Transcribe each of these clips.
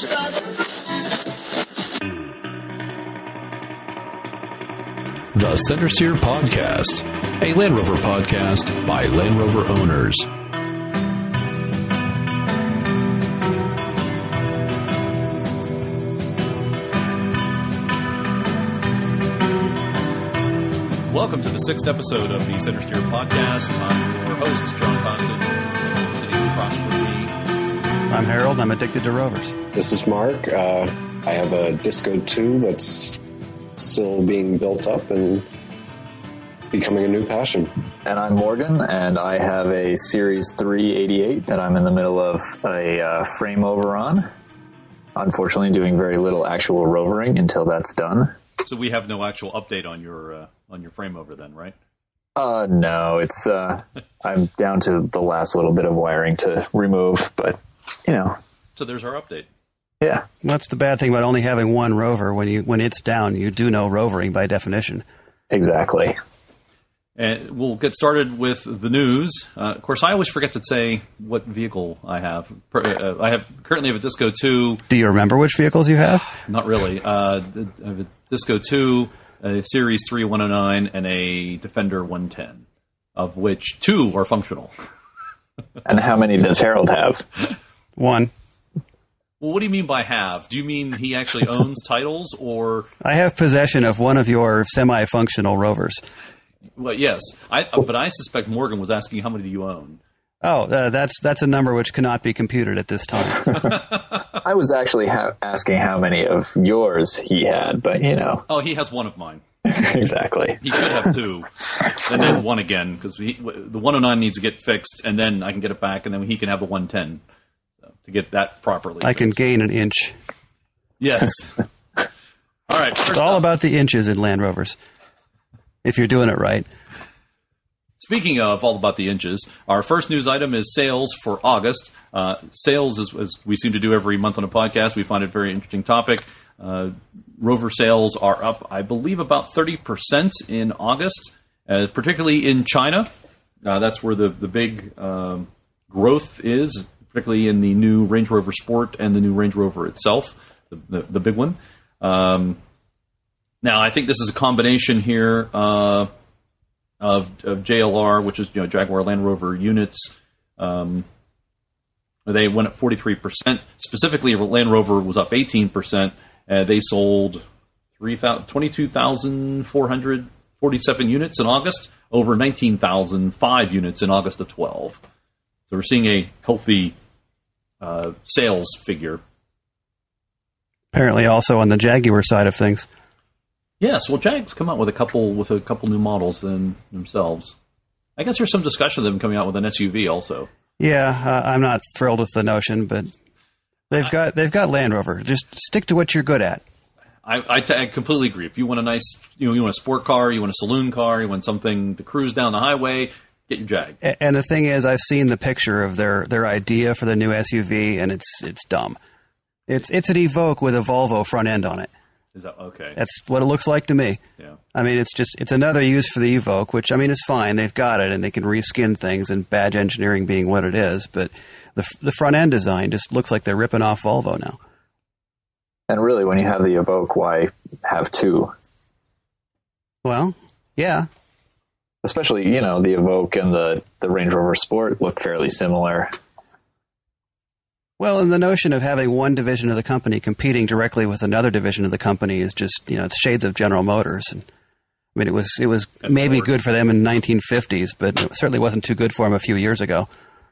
The Center Steer Podcast, a Land Rover podcast by Land Rover owners. Welcome to the sixth episode of the Center Steer Podcast. I'm your host, John Costin, sitting across from me. I'm Harold. I'm addicted to Rovers. This is Mark. I have a Disco 2 that's still being built up and becoming a new passion. And I'm Morgan, and I have a Series 388 that I'm in the middle of a frame over on. Unfortunately, doing very little actual rovering until that's done. So we have no actual update on your frame over then, right? No, it's I'm down to the last little bit of wiring to remove, but you know. So there's our update. Yeah. That's the bad thing about only having one rover. When it's down, you do no rovering by definition. Exactly. And we'll get started with the news. Of course, I always forget to say what vehicle I have. I currently have a Disco 2. Do you remember which vehicles you have? Not really. I have a Disco 2, a Series 3 109, and a Defender 110, of which 2 are functional. And how many does Harold have? One. Well, what do you mean by have? Do you mean he actually owns titles, or... I have possession of one of your semi-functional rovers. Well, yes. But I suspect Morgan was asking how many do you own? Oh, that's a number which cannot be computed at this time. I was actually asking how many of yours he had, but you know. Oh, he has one of mine. Exactly. He should have 2, and then 1 again, because the 109 needs to get fixed, and then I can get it back, and then he can have the 110 to get that properly I fixed. can gain an inch. Yes. All right. It's all about the inches in Land Rovers, if you're doing it right. Speaking of all about the inches, our first news item is sales for August. Sales, as we seem to do every month on a podcast, we find it a very interesting topic. Rover sales are up, I believe, about 30% in August, particularly in China. That's where the big growth is, particularly in the new Range Rover Sport and the new Range Rover itself, the big one. Now, I think this is a combination here of JLR, which is Jaguar Land Rover units. They went up 43%. Specifically, Land Rover was up 18%. They sold 22,447 units in August, over 19,005 units in August of 12. So we're seeing a healthy sales figure. Apparently also on the Jaguar side of things. Yes, well, Jag's come out with a couple new models themselves. I guess there's some discussion of them coming out with an SUV also. Yeah, I'm not thrilled with the notion, but they've got Land Rover. Just stick to what you're good at. I completely agree. If you want a nice, you want a sport car, you want a saloon car, you want something to cruise down the highway, get your Jag. And the thing is, I've seen the picture of their idea for the new SUV, and it's dumb. It's an Evoque with a Volvo front end on it. Is that okay? That's what it looks like to me. Yeah. I mean, it's another use for the Evoque, which, I mean, is fine. They've got it, and they can reskin things, and badge engineering being what it is. But the front end design just looks like they're ripping off Volvo now. And really, when you have the Evoque, why have 2? Well, yeah. Especially, the Evoque and the Range Rover Sport look fairly similar. Well, and the notion of having one division of the company competing directly with another division of the company is just, it's shades of General Motors. And I mean, it was maybe good for them in the 1950s, but it certainly wasn't too good for them a few years ago.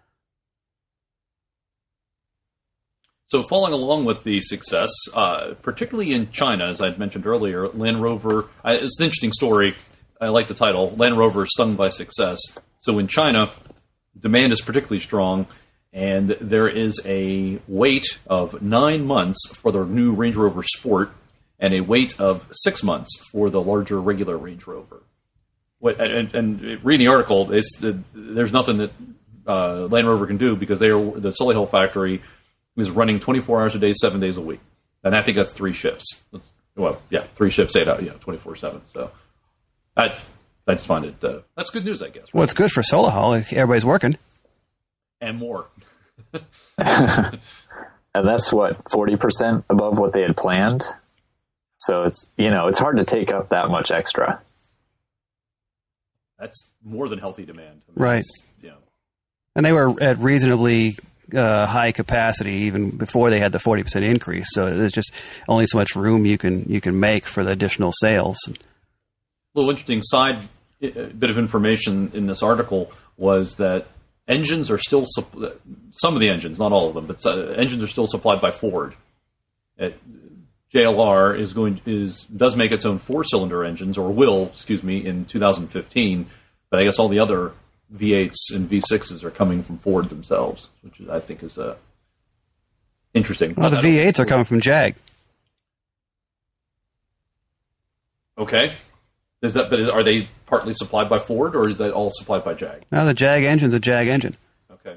So following along with the success, particularly in China, as I'd mentioned earlier, Land Rover, it's an interesting story. I like the title, Land Rover Stung by Success. So in China, demand is particularly strong, and there is a wait of 9 months for the new Range Rover Sport and a wait of 6 months for the larger regular Range Rover. And reading the article, there's nothing that Land Rover can do because the Solihull factory is running 24 hours a day, 7 days a week. And I think that's 3 shifts. 3 shifts, 8 hours, 24/7. So I just find it, that's good news, I guess. Right? Well, it's good for Solihull if everybody's working. And more. And that's 40% above what they had planned. So it's hard to take up that much extra. That's more than healthy demand. Right. And they were at reasonably high capacity even before they had the 40% increase. So there's just only so much room you can make for the additional sales. A little interesting side bit of information in this article was that engines are still some of the engines, not all of them, but engines are still supplied by Ford. JLR does make its own 4-cylinder engines, or will, in 2015. But I guess all the other V8s and V6s are coming from Ford themselves, which I think is interesting. Well, the V8s are coming from Jag. Okay. But are they partly supplied by Ford, or is that all supplied by Jag? No, the Jag engine's a Jag engine. Okay.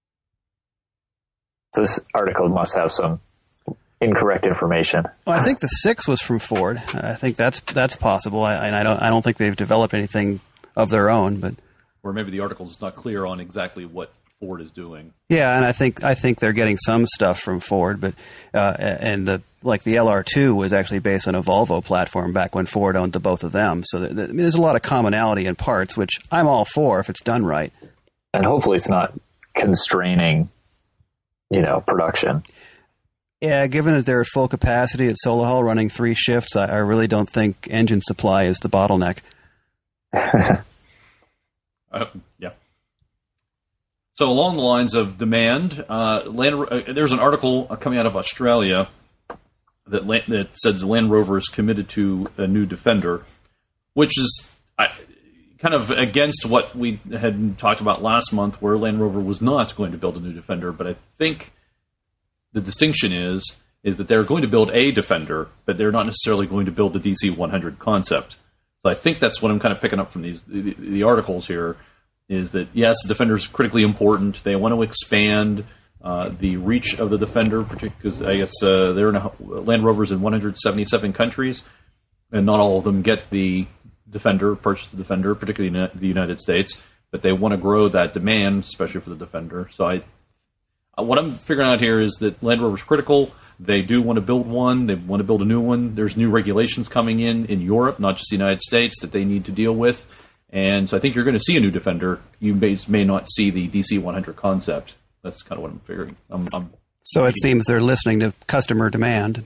So this article must have some incorrect information. Well, I think the 6 was from Ford. I think that's possible. I don't think they've developed anything of their own, but or maybe the article is not clear on exactly what Ford is doing. Yeah, and I think they're getting some stuff from Ford, but and the LR2 was actually based on a Volvo platform back when Ford owned the both of them. So there's a lot of commonality in parts, which I'm all for if it's done right. And hopefully it's not constraining, production. Yeah, given that they're at full capacity at Solihull running 3 shifts, I really don't think engine supply is the bottleneck. Yeah. So along the lines of demand, there's an article coming out of Australia that says Land Rover is committed to a new Defender, which is kind of against what we had talked about last month, where Land Rover was not going to build a new Defender. But I think the distinction is that they're going to build a Defender, but they're not necessarily going to build the DC100 concept. So I think that's what I'm kind of picking up from the articles here, is that, yes, the Defender is critically important. They want to expand the reach of the Defender, particularly because I guess Land Rover's in 177 countries, and not all of them get the Defender, purchase the Defender, particularly in the United States. But they want to grow that demand, especially for the Defender. So what I'm figuring out here is that Land Rover's critical. They do want to build one. They want to build a new one. There's new regulations coming in Europe, not just the United States, that they need to deal with. And so I think you're going to see a new Defender. You may not see the DC100 concept. That's kind of what I'm figuring. So it seems they're listening to customer demand.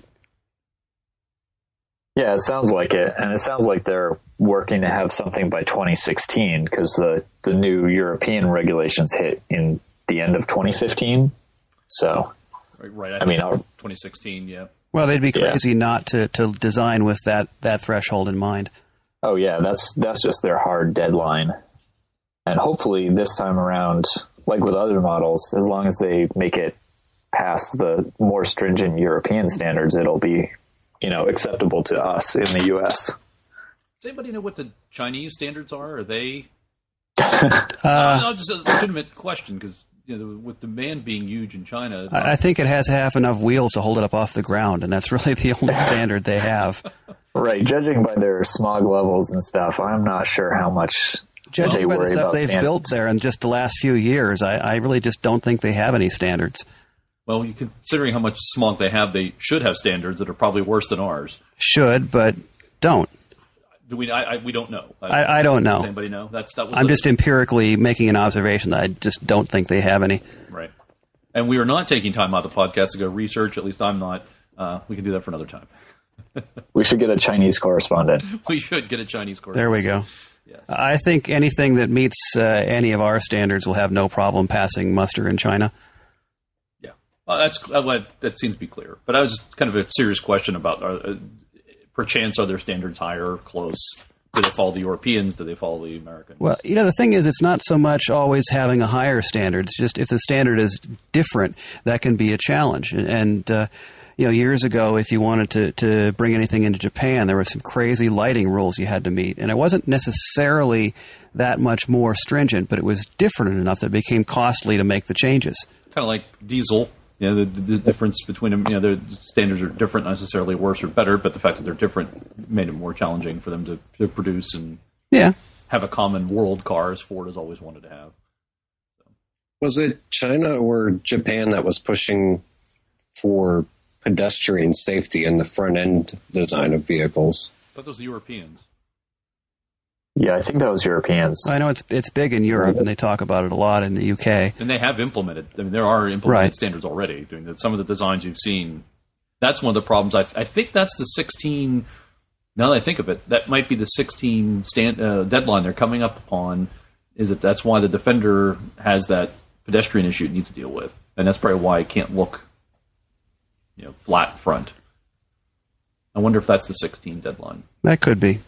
Yeah, it sounds like it. And it sounds like they're working to have something by 2016, because the new European regulations hit in the end of 2015. So, right. I mean, 2016, yeah. Well, they'd be crazy not to design with that threshold in mind. Oh yeah, that's just their hard deadline. And hopefully this time around, like with other models, as long as they make it past the more stringent European standards, it'll be, acceptable to us in the US. Does anybody know what the Chinese standards are? Are they just a legitimate question, because with demand being huge in China, I think it has to have enough wheels to hold it up off the ground, and that's really the only standard they have. Right, judging by their smog levels and stuff, I'm not sure how much judging by the stuff they've standards. Built there in just the last few years. I really just don't think they have any standards. Well, considering how much smog they have, they should have standards that are probably worse than ours. Should, but don't. Do we? We don't know. I don't know. Does anybody know? I'm just empirically making an observation that I just don't think they have any. Right. And we are not taking time out of the podcast to go research. At least I'm not. We can do that for another time. We should get a Chinese correspondent. We should get a Chinese correspondent. There we go. Yes. I think anything that meets any of our standards will have no problem passing muster in China. Yeah. That seems to be clear. But I was just kind of a serious question about, perchance, are their standards higher or close? Do they follow the Europeans? Do they follow the Americans? Well, the thing is, it's not so much always having a higher standard. It's just if the standard is different, that can be a challenge. And years ago, if you wanted to bring anything into Japan, there were some crazy lighting rules you had to meet. And it wasn't necessarily that much more stringent, but it was different enough that it became costly to make the changes. Kind of like diesel. The difference between them, their standards are different, not necessarily worse or better, but the fact that they're different made it more challenging for them to produce and have a common world car, as Ford has always wanted to have. Was it China or Japan that was pushing for pedestrian safety in the front end design of vehicles. I thought those were Europeans. Yeah, I think that was Europeans. I know it's big in Europe, and they talk about it a lot in the UK. And they have implemented. I mean, there are implemented standards already. Doing that. Some of the designs you've seen. That's one of the problems. I think that's the 16. Now that I think of it, that might be the 16 deadline they're coming up upon. Is that that's why the Defender has that pedestrian issue it needs to deal with, and that's probably why it can't look, flat front. I wonder if that's the 16 deadline. That could be.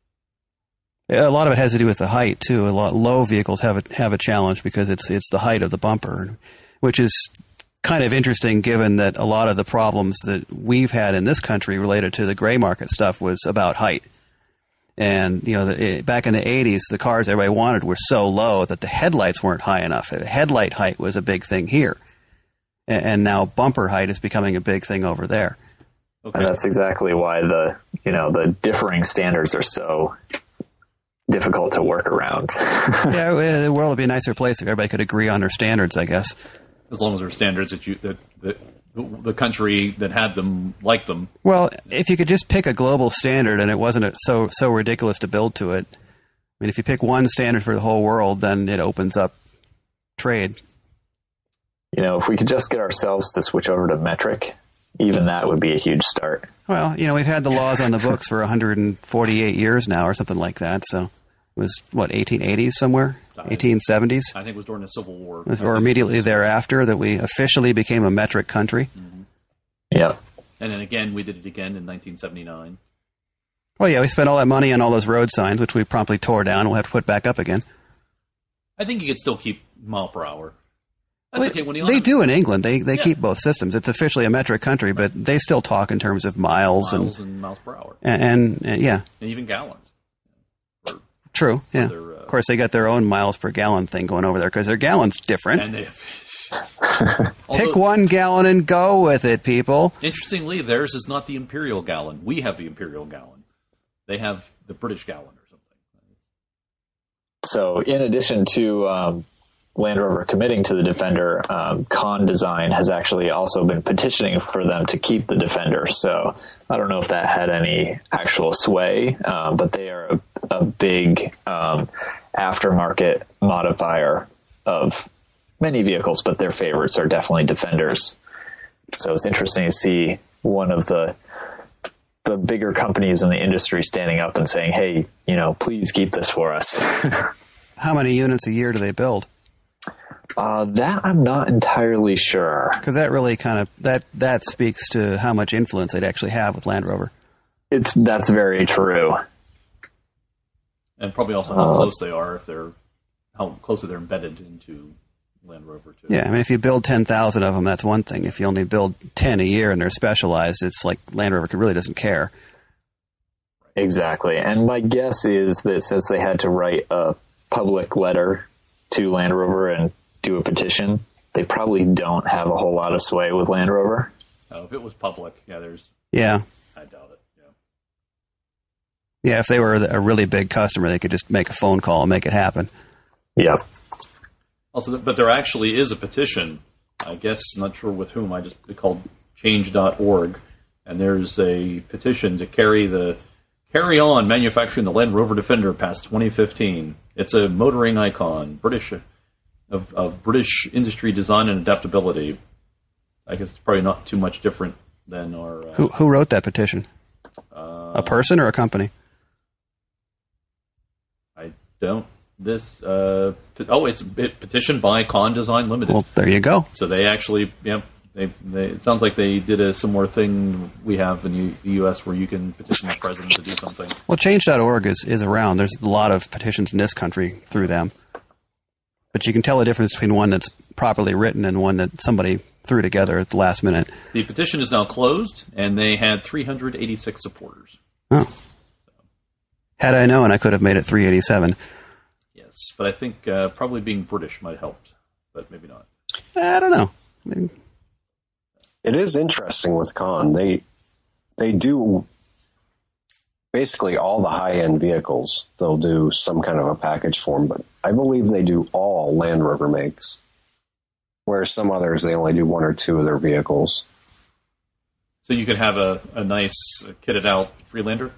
A lot of it has to do with the height too. A lot low vehicles have a challenge because it's the height of the bumper, which is kind of interesting given that a lot of the problems that we've had in this country related to the gray market stuff was about height. And back in the 80s, the cars everybody wanted were so low that the headlights weren't high enough. Headlight height was a big thing here, and now bumper height is becoming a big thing over there. Okay. And that's exactly why the differing standards are so difficult to work around. Yeah, the world would be a nicer place if everybody could agree on their standards, I guess. As long as there are standards that the country that had them liked them. Well, if you could just pick a global standard and it wasn't so ridiculous to build to it. I mean, if you pick one standard for the whole world, then it opens up trade. If we could just get ourselves to switch over to metric, even that would be a huge start. Well, we've had the laws on the books for 148 years now or something like that, so it was, 1880s somewhere? 1870s? I think it was during the Civil War. Or immediately thereafter that we officially became a metric country. Mm-hmm. Yeah. And then again, we did it again in 1979. Well, yeah, we spent all that money on all those road signs, which we promptly tore down. We'll have to put back up again. I think you could still keep mile per hour. That's okay. They do in England. They keep both systems. It's officially a metric country, but they still talk in terms of miles and miles per hour. And yeah. And even gallons. True, yeah. Of course, they got their own miles per gallon thing going over there because their gallon's different. And pick 1 gallon and go with it, people. Interestingly, theirs is not the imperial gallon. We have the imperial gallon. They have the British gallon or something. So in addition to Land Rover committing to the Defender, Con Design has actually also been petitioning for them to keep the Defender. So I don't know if that had any actual sway, but they are a big aftermarket modifier of many vehicles, but their favorites are definitely Defenders. So it's interesting to see one of the bigger companies in the industry standing up and saying, hey, please keep this for us. How many units a year do they build? That I'm not entirely sure. Because that really kind of, that speaks to how much influence they'd actually have with Land Rover. That's very true. And probably also how close they are, how closely they're embedded into Land Rover too. Yeah, I mean, if you build 10,000 of them, that's one thing. If you only build 10 a year and they're specialized, it's like Land Rover really doesn't care. Exactly. And my guess is that since they had to write a public letter to Land Rover and do a petition, they probably don't have a whole lot of sway with Land Rover. Oh, if it was public, Yeah. I doubt it. Yeah, if they were a really big customer, they could just make a phone call and make it happen. Yeah. Also, but there actually is a petition, I guess, not sure with whom, it's called change.org, and there's a petition to carry on manufacturing the Land Rover Defender past 2015. It's a motoring icon, of British industry design and adaptability. I guess it's probably not too much different than our... Who wrote that petition? A person or a company? I don't... It's petitioned by Con Design Limited. Well, there you go. So they actually... it sounds like they did a similar thing we have in the U.S. where you can petition the president to do something. Well, Change.org is around. There's a lot of petitions in this country through them. But you can tell the difference between one that's properly written and one that somebody threw together at the last minute. The petition is now closed, and they had 386 supporters. Oh. Had I known, I could have made it 387. Yes, but I think probably being British might have helped, but maybe not. I don't know. Maybe. It is interesting with Con. They do basically all the high-end vehicles. They'll do some kind of a package for them, but I believe they do all Land Rover makes, whereas some others, they only do one or two of their vehicles. So you could have a nice kitted out Freelander?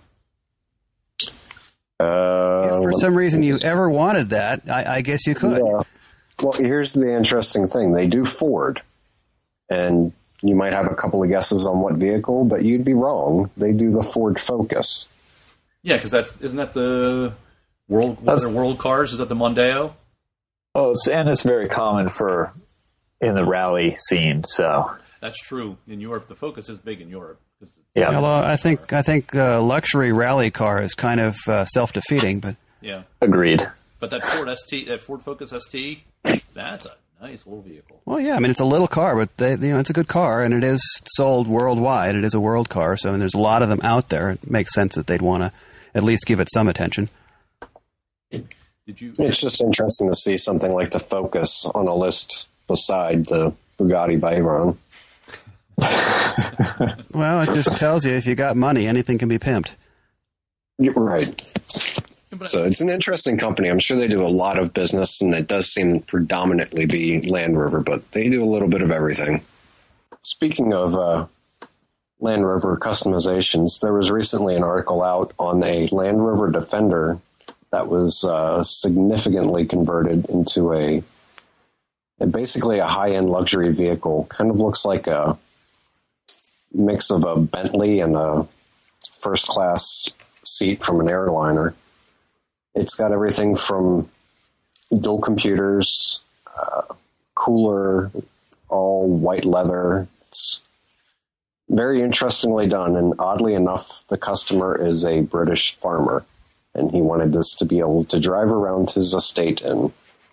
If for some reason you ever wanted that, I guess you could. Yeah. Well, here's the interesting thing. They do Ford. And you might have a couple of guesses on what vehicle, but you'd be wrong. They do the Ford Focus. Yeah, because isn't that the world cars? Is that the Mondeo? Oh, it's very common in the rally scene. So that's true. In Europe, the Focus is big in Europe. Yeah. Although I think luxury rally car is kind of self-defeating, but yeah, agreed. But that Ford Focus ST, that's a nice little vehicle. Well, yeah, I mean it's a little car, but it's a good car, and it is sold worldwide. It is a world car, so there's a lot of them out there. It makes sense that they'd want to at least give it some attention. It's just interesting to see something like the Focus on a list beside the Bugatti Veyron. Well, it just tells you if you got money, anything can be pimped. You're right. So it's an interesting company. I'm sure they do a lot of business, and it does seem predominantly be Land Rover, but they do a little bit of everything. Speaking of Land Rover customizations, there was recently an article out on a Land Rover Defender that was significantly converted into basically a high-end luxury vehicle. Kind of looks like a mix of a Bentley and a first-class seat from an airliner. It's got everything from dual computers, cooler, all white leather. It's very interestingly done, and oddly enough, the customer is a British farmer, and he wanted this to be able to drive around his estate in.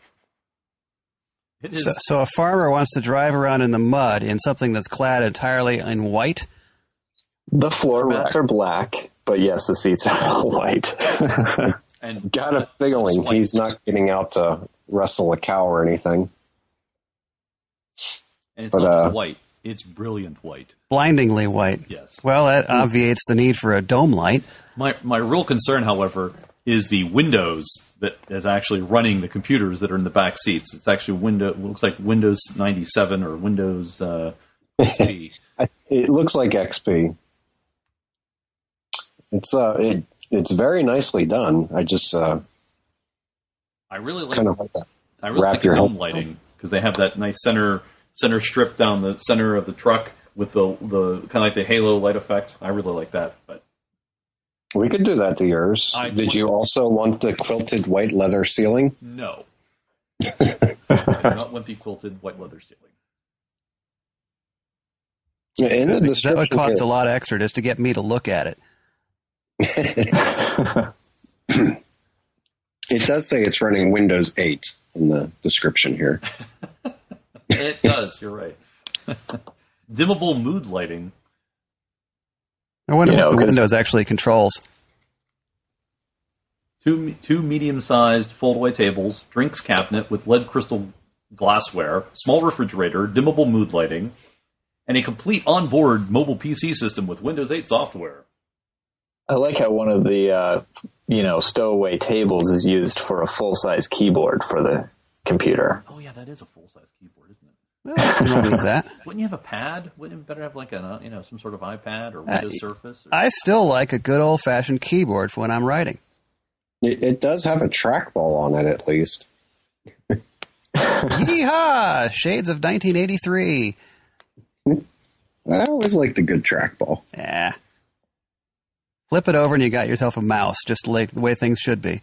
So a farmer wants to drive around in the mud in something that's clad entirely in white? The floor mats are black, but yes, the seats are all white. And got a feeling he's not getting out to wrestle a cow or anything. And it's not just white. It's brilliant white. Blindingly white. Yes. Well, that obviates the need for a dome light. My real concern, however, is the Windows that is actually running the computers that are in the back seats. It's actually looks like Windows 97 or Windows XP. It looks like XP. It's very nicely done. I really like kind of like that. I really like the dome lighting because they have that nice center strip down the center of the truck with the kind of like the halo light effect. I really like that. But we could do that to yours. Did you also want the quilted white leather ceiling? No. I do not want the quilted white leather ceiling. In the that would cost a lot extra just to get me to look at it. It does say it's running Windows 8 in the description here. It does, you're right. Dimmable mood lighting. I wonder what the Windows actually controls. Two medium-sized fold-away tables, drinks cabinet with lead crystal glassware, small refrigerator, dimmable mood lighting, and a complete onboard mobile PC system with Windows 8 software. I like how one of the stowaway tables is used for a full-size keyboard for the computer. Oh yeah, that is a full-size keyboard, isn't it? Well, nothing wrong with that. Wouldn't you have a pad? Wouldn't it better have like some sort of iPad or Windows Surface? I still like a good old-fashioned keyboard for when I'm writing. It does have a trackball on it, at least. Yeehaw! Shades of 1983. I always like the good trackball. Yeah. Flip it over and you got yourself a mouse, just like the way things should be.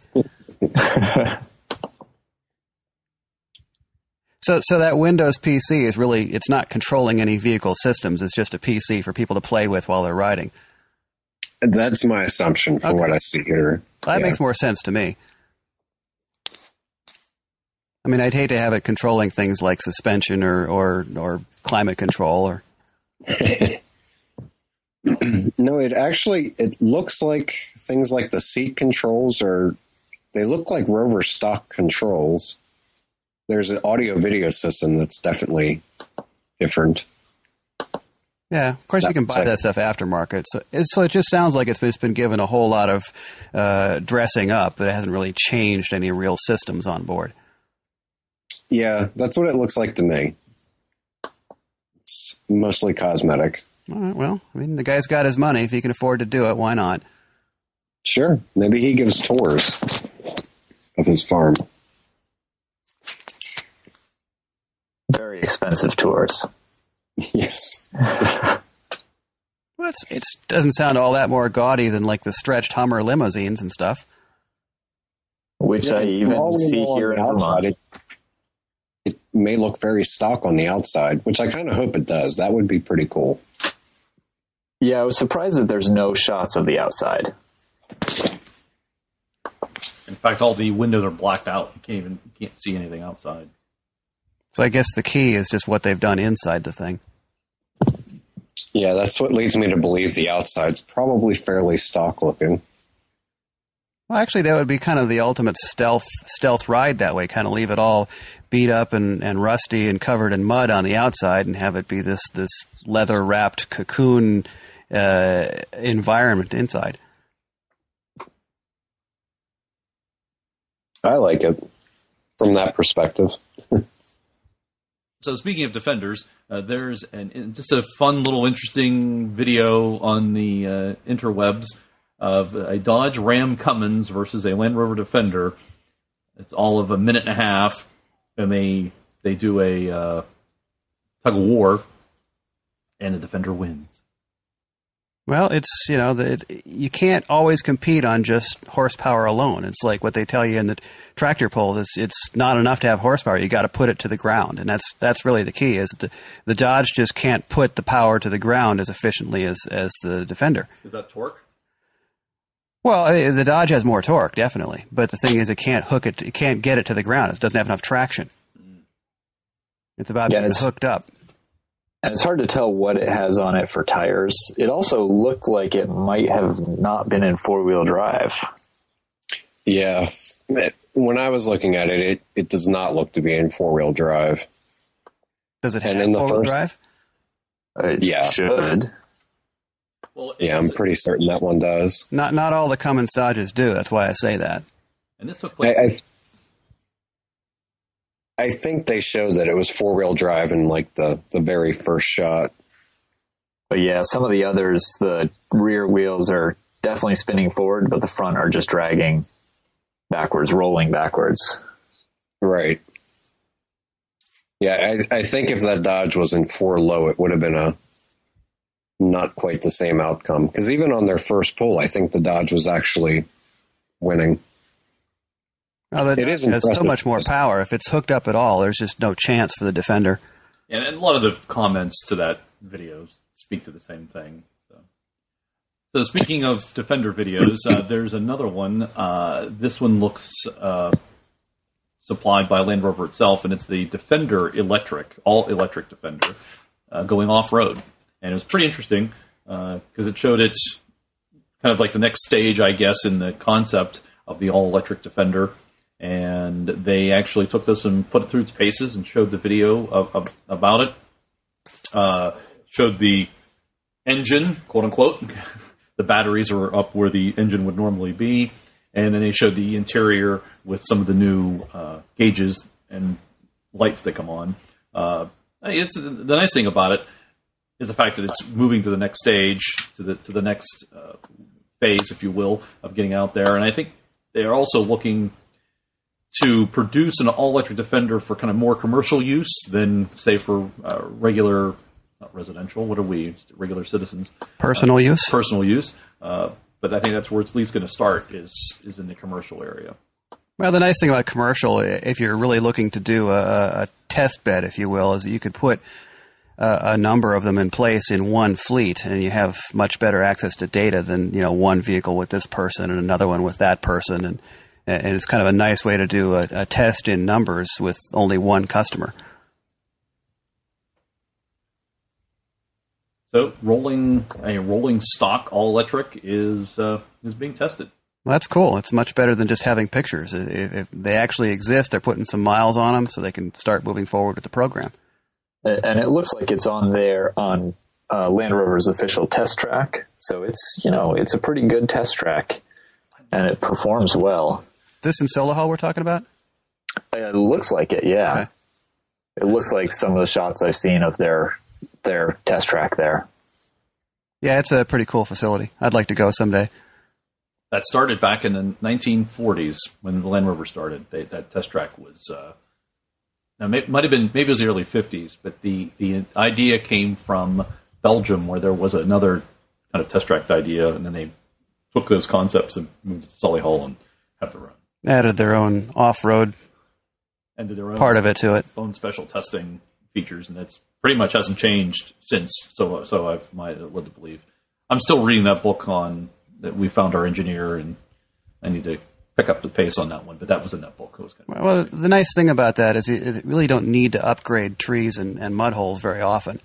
So that Windows PC is really, it's not controlling any vehicle systems. It's just a PC for people to play with while they're riding. That's my assumption for what I see here. That makes more sense to me. I mean, I'd hate to have it controlling things like suspension or climate control or... No, it looks like things like the seat controls they look like Rover stock controls. There's an audio video system that's definitely different. Yeah, of course you can buy that stuff aftermarket. So it just sounds like it's been given a whole lot of dressing up, but it hasn't really changed any real systems on board. Yeah, that's what it looks like to me. It's mostly cosmetic. All right, well, I mean, the guy's got his money. If he can afford to do it, why not? Sure. Maybe he gives tours of his farm. Very expensive tours. Yes. Well, it doesn't sound all that more gaudy than like the stretched Hummer limousines and stuff. Which I even see here in Vermont. It may look very stock on the outside, which I kind of hope it does. That would be pretty cool. Yeah, I was surprised that there's no shots of the outside. In fact, all the windows are blacked out. You can't see anything outside. So I guess the key is just what they've done inside the thing. Yeah, that's what leads me to believe the outside's probably fairly stock looking. Well, actually, that would be kind of the ultimate stealth ride that way. Kind of leave it all beat up and rusty and covered in mud on the outside, and have it be this leather wrapped cocoon environment inside. I like it from that perspective. So speaking of Defenders, there's just a fun little interesting video on the interwebs of a Dodge Ram Cummins versus a Land Rover Defender. It's all of a minute and a half, and they do a tug of war, and the Defender wins. Well, it's, you can't always compete on just horsepower alone. It's like what they tell you in the tractor pull. It's not enough to have horsepower. You got to put it to the ground, and that's really the key. Is the Dodge just can't put the power to the ground as efficiently as the Defender. Is that torque? Well, the Dodge has more torque, definitely, but the thing is, it can't hook it. It can't get it to the ground. It doesn't have enough traction. It's about being hooked up. And it's hard to tell what it has on it for tires. It also looked like it might have not been in four-wheel drive. Yeah. When I was looking at it, it does not look to be in four-wheel drive. Does it have four-wheel drive? It should. Well, yeah, I'm pretty certain that one does. Not all the Cummins Dodges do. That's why I say that. And this took place... I think they showed that it was four-wheel drive in like the very first shot. But yeah, some of the others, the rear wheels are definitely spinning forward, but the front are just dragging backwards, rolling backwards. Right. Yeah, I think if that Dodge was in four low, it would have been not quite the same outcome. Because even on their first pull, I think the Dodge was actually winning. Oh, it has so much more power. If it's hooked up at all, there's just no chance for the Defender. And a lot of the comments to that video speak to the same thing. So speaking of Defender videos, there's another one. This one looks supplied by Land Rover itself, and it's the Defender Electric, all-electric Defender, going off-road. And it was pretty interesting because it showed it kind of like the next stage, I guess, in the concept of the all-electric Defender. And they actually took this and put it through its paces and showed the video about it. Showed the engine, quote unquote. The batteries are up where the engine would normally be. And then they showed the interior with some of the new gauges and lights that come on. The nice thing about it is the fact that it's moving to the next stage, to the next phase, if you will, of getting out there. And I think they are also looking to produce an all-electric Defender for kind of more commercial use than, say, for regular, not residential, what are we? It's regular citizens. Personal use? Personal use. But I think that's where it's at least going to start, is in the commercial area. Well, the nice thing about commercial, if you're really looking to do a test bed, if you will, is that you could put a number of them in place in one fleet, and you have much better access to data than, one vehicle with this person and another one with that person, and it's kind of a nice way to do a test in numbers with only one customer. So a rolling stock all electric is being tested. Well, that's cool. It's much better than just having pictures. If they actually exist, they're putting some miles on them so they can start moving forward with the program. And it looks like it's on Land Rover's official test track. So it's a pretty good test track, and it performs well. This in Solihull we're talking about? It looks like it, yeah. Okay. It looks like some of the shots I've seen of their test track there. Yeah, it's a pretty cool facility. I'd like to go someday. That started back in the 1940s when the Land Rover started. That test track was, now might have been, maybe it was the early 50s, but the idea came from Belgium, where there was another kind of test track idea, and then they took those concepts and moved to Solihull and have their own. Added their own off-road And did their own part of it to it. own special testing features, and that's pretty much hasn't led to believe. I'm still reading that book on that we found our engineer, and I need to pick up the pace on that one. But that was in that book. It was kind of Well, the nice thing about that is you really don't need to upgrade trees and mud holes very often.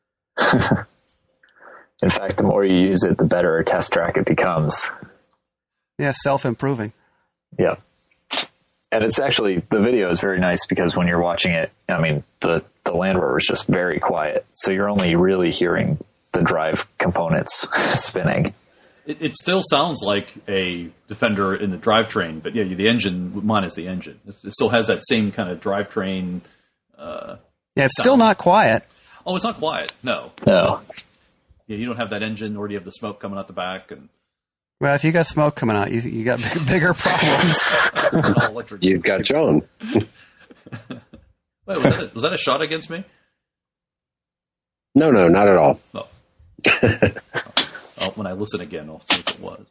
In fact, the more you use it, the better a test track it becomes. Yeah, self-improving. Yeah. And it's actually, the video is very nice because when you're watching it, I mean, the Land Rover is just very quiet. So you're only really hearing the drive components spinning. It still sounds like a Defender in the drivetrain, but yeah, the engine, mine is the engine. It still has that same kind of drivetrain. Yeah, it's still not quiet. Oh, it's not quiet. No. No. Yeah, you don't have that engine, nor do you have the smoke coming out the back. And Well, if you got smoke coming out, you got bigger problems. all electric. You've got John. Wait, was that a shot against me? No, not at all. No. When I listen again, I'll see if it was.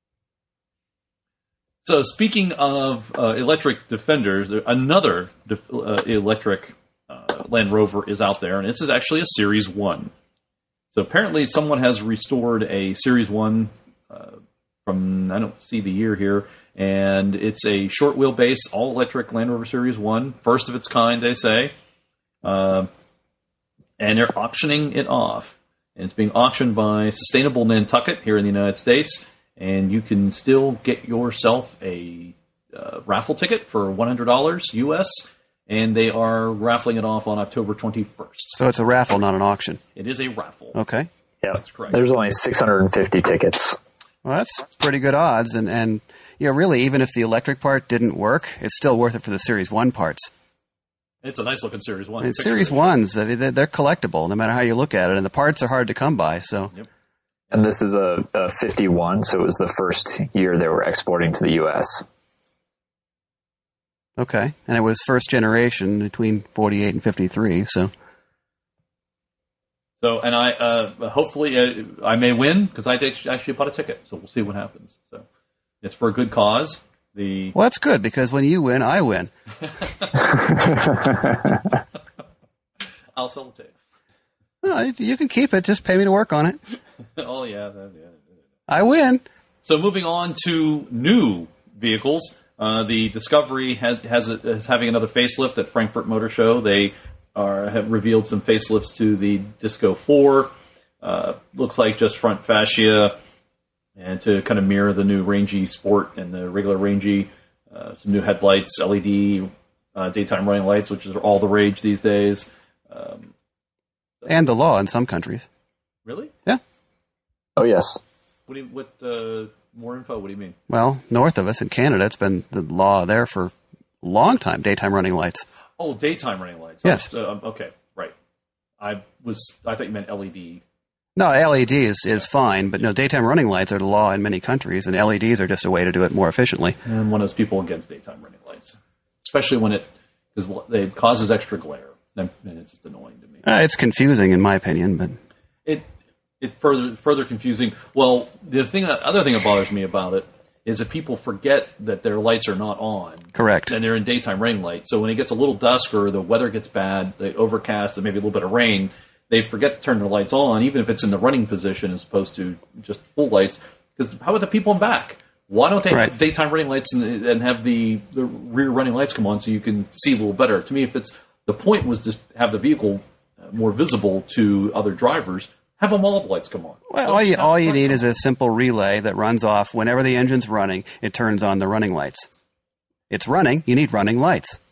So, speaking of electric Defenders, another electric Land Rover is out there, and this is actually a Series 1. So, apparently, someone has restored a Series 1 from, I don't see the year here, and it's a short wheelbase, all-electric Land Rover Series 1, first of its kind, they say. And they're auctioning it off. And it's being auctioned by Sustainable Nantucket here in the United States. And you can still get yourself a raffle ticket for $100 US. And they are raffling it off on October 21st. So it's a raffle, not an auction. It is a raffle. Okay. Yeah. That's correct. There's only 650 tickets. Well, that's pretty good odds. And really, even if the electric part didn't work, it's still worth it for the Series 1 parts. It's a nice looking Series 1. And Series 1s, I mean, they're collectible no matter how you look at it. And the parts are hard to come by. So. Yep. And this is a 51, so it was the first year they were exporting to the U.S. Okay. And it was first generation between 48 and 53. So And I hopefully I may win because I actually bought a ticket. So we'll see what happens. So it's for a good cause. Well, that's good because when you win, I win. I'll sell the tape. No, you can keep it. Just pay me to work on it. Oh, yeah. I win. So moving on to new vehicles, the Discovery is having another facelift at Frankfurt Motor Show. They have revealed some facelifts to the Disco 4. Looks like just front fascia, and to kind of mirror the new Rangy Sport and the regular Rangy, some new headlights, LED daytime running lights, which is all the rage these days. And the law in some countries. Really? Yeah. Oh, yes. What more info? What do you mean? Well, north of us in Canada, it's been the law there for a long time, daytime running lights. Oh, daytime running lights. Yes. Okay, right. I thought you meant LED. No, LED is fine, but no, daytime running lights are the law in many countries, and LEDs are just a way to do it more efficiently. I'm one of those people against daytime running lights, especially when it causes extra glare, and it's just annoying to me. It's confusing, in my opinion, but it further confusing. Well, other thing that bothers me about it is that people forget that their lights are not on. Correct. And they're in daytime running light. So when it gets a little dusk or the weather gets bad, the overcast, and maybe a little bit of rain, they forget to turn their lights on, even if it's in the running position as opposed to just full lights. Because how about the people in back? Why don't they have daytime running lights and have the rear running lights come on so you can see a little better? To me, the point was to have the vehicle more visible to other drivers. Have them all the lights come on. Well, all you need is a simple relay that runs off whenever the engine's running. It turns on the running lights. It's running. You need running lights.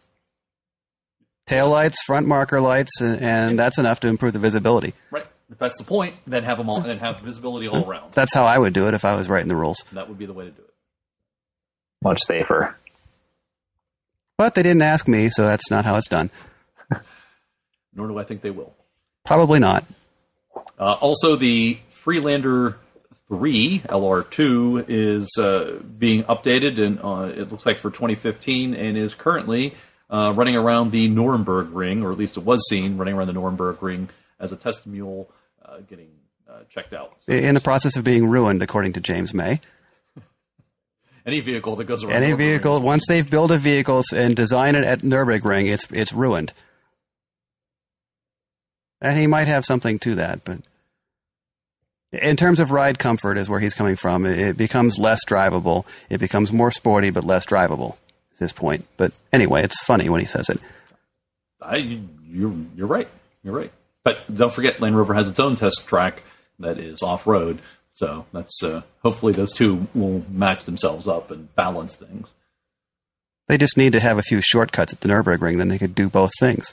Tail lights, front marker lights, and that's enough to improve the visibility. Right. If that's the point, then have them all, and then have visibility all around. That's how I would do it if I was writing the rules. That would be the way to do it. Much safer. But they didn't ask me, so that's not how it's done. Nor do I think they will. Probably not. Also, the Freelander 3 LR2 is being updated, and it looks like for 2015, and is currently running around the Nuremberg Ring, or at least it was seen running around the Nuremberg Ring as a test mule, getting checked out. So in the process of being ruined, according to James May. Any vehicle that goes around Any Nürburgring vehicle, once they've built a vehicle and design it at Nürburgring, it's ruined. And he might have something to that, but in terms of ride comfort is where he's coming from. It becomes less drivable. It becomes more sporty, but less drivable, is his point. But anyway, it's funny when he says it. You're right. You're right. But don't forget, Land Rover has its own test track that is off-road. So that's hopefully those two will match themselves up and balance things. They just need to have a few shortcuts at the Nürburgring, then they could do both things.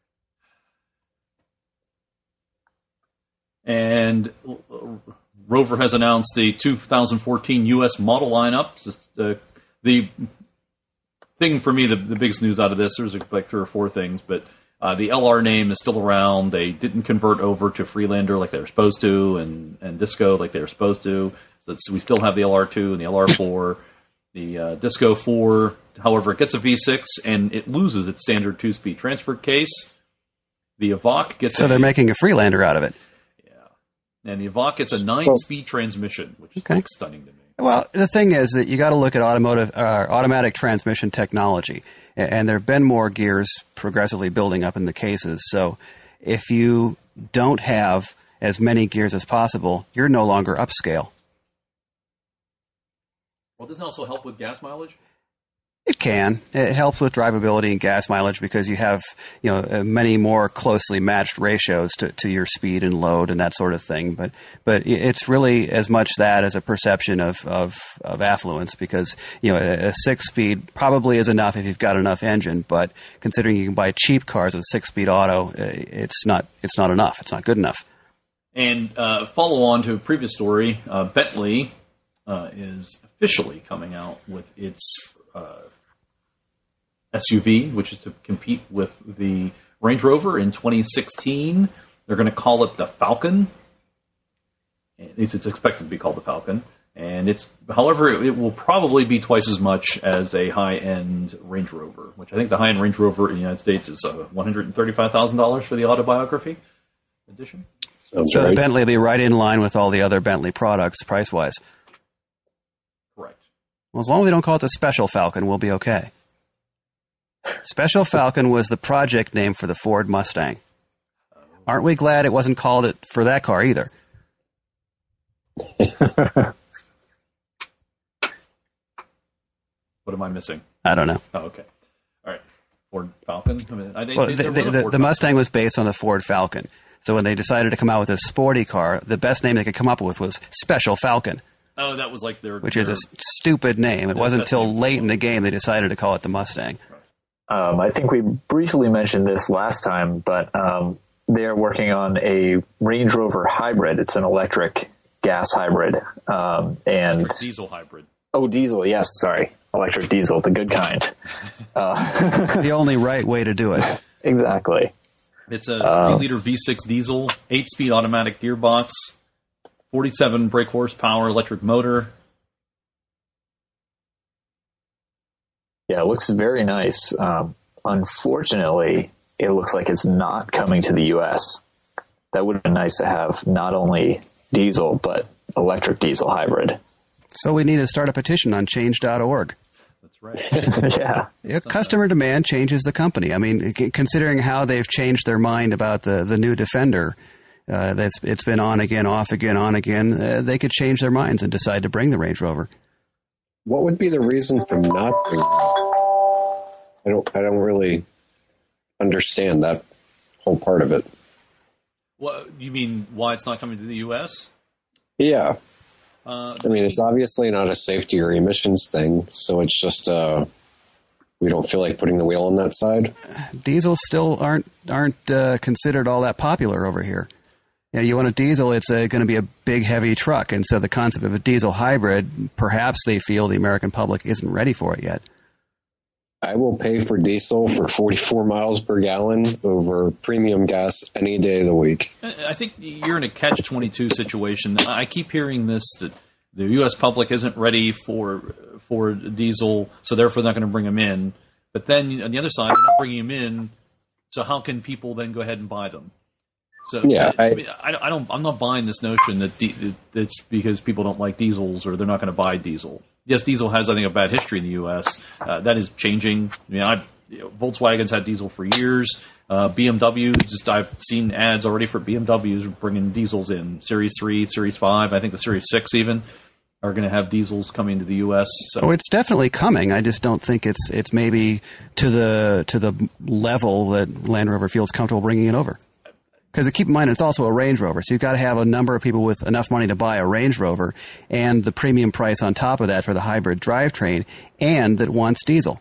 And Rover has announced the 2014 U.S. model lineup. The thing for me, the biggest news out of this, there's like 3 or 4 things, but the LR name is still around. They didn't convert over to Freelander like they were supposed to, and Disco like they were supposed to. So we still have the LR2 and the LR4. The Disco 4, however, it gets a V6, and it loses its standard 2-speed transfer case. The Evoque gets So they're making a Freelander out of it. And the Evoque gets a 9-speed transmission, which is stunning to me. Well, the thing is that you got to look at automatic transmission technology, and there have been more gears progressively building up in the cases. So if you don't have as many gears as possible, you're no longer upscale. Well, doesn't it also help with gas mileage? It can. It helps with drivability and gas mileage because you have, many more closely matched ratios to your speed and load and that sort of thing. But it's really as much that as a perception of affluence because, a 6-speed probably is enough if you've got enough engine. But considering you can buy cheap cars with a 6-speed auto, it's not enough. It's not good enough. And follow on to a previous story, Bentley is officially coming out with its SUV, which is to compete with the Range Rover in 2016. They're going to call it the Falcon. At least it's expected to be called the Falcon. And however, it will probably be twice as much as a high-end Range Rover, which I think the high-end Range Rover in the United States is $135,000 for the Autobiography edition. So the Bentley will be right in line with all the other Bentley products price-wise. Correct. Well, as long as they don't call it the Special Falcon, we'll be okay. Special Falcon was the project name for the Ford Mustang. Aren't we glad it wasn't called it for that car either? What am I missing? I don't know. Oh, okay. All right. Ford Falcon? The Mustang was based on the Ford Falcon. So when they decided to come out with a sporty car, the best name they could come up with was Special Falcon. Oh, that was like which is a stupid name. It wasn't until late in the game they decided to call it the Mustang. I think we briefly mentioned this last time, but they are working on a Range Rover hybrid. It's an electric gas hybrid. Electric diesel hybrid. Oh, diesel. Yes. Sorry. Electric diesel, the good kind. The only right way to do it. Exactly. It's a 3-liter V6 diesel, 8-speed automatic gearbox, 47 brake horsepower electric motor. Yeah, it looks very nice. Unfortunately, it looks like it's not coming to the U.S. That would have been nice to have not only diesel, but electric diesel hybrid. So we need to start a petition on change.org. That's right. Yeah. Customer demand changes the company. I mean, considering how they've changed their mind about the new Defender, it's been on again, off again, on again, they could change their minds and decide to bring the Range Rover. What would be the reason for not bringing it? I don't really understand that whole part of it. What you mean? Why it's not coming to the U.S.? Yeah. I mean, it's obviously not a safety or emissions thing, so it's just we don't feel like putting the wheel on that side. Diesels still aren't considered all that popular over here. You want a diesel, it's going to be a big, heavy truck, and so the concept of a diesel hybrid, perhaps they feel the American public isn't ready for it yet. I will pay for diesel for 44 miles per gallon over premium gas any day of the week. I think you're in a catch-22 situation. I keep hearing this, that the U.S. public isn't ready for diesel, so therefore they're not going to bring them in. But then on the other side, they're not bringing them in, so how can people then go ahead and buy them? So yeah, I'm not buying this notion that it's because people don't like diesels or they're not going to buy diesel. Yes, diesel has, I think, a bad history in the U.S. That is changing. I mean, Volkswagen's had diesel for years. BMW, I've seen ads already for BMWs bringing diesels in. Series 3, Series 5, I think the Series 6 even are going to have diesels coming to the U.S. So. Oh, it's definitely coming. I just don't think it's maybe to the level that Land Rover feels comfortable bringing it over. Because keep in mind, it's also a Range Rover, so you've got to have a number of people with enough money to buy a Range Rover, and the premium price on top of that for the hybrid drivetrain, and that wants diesel.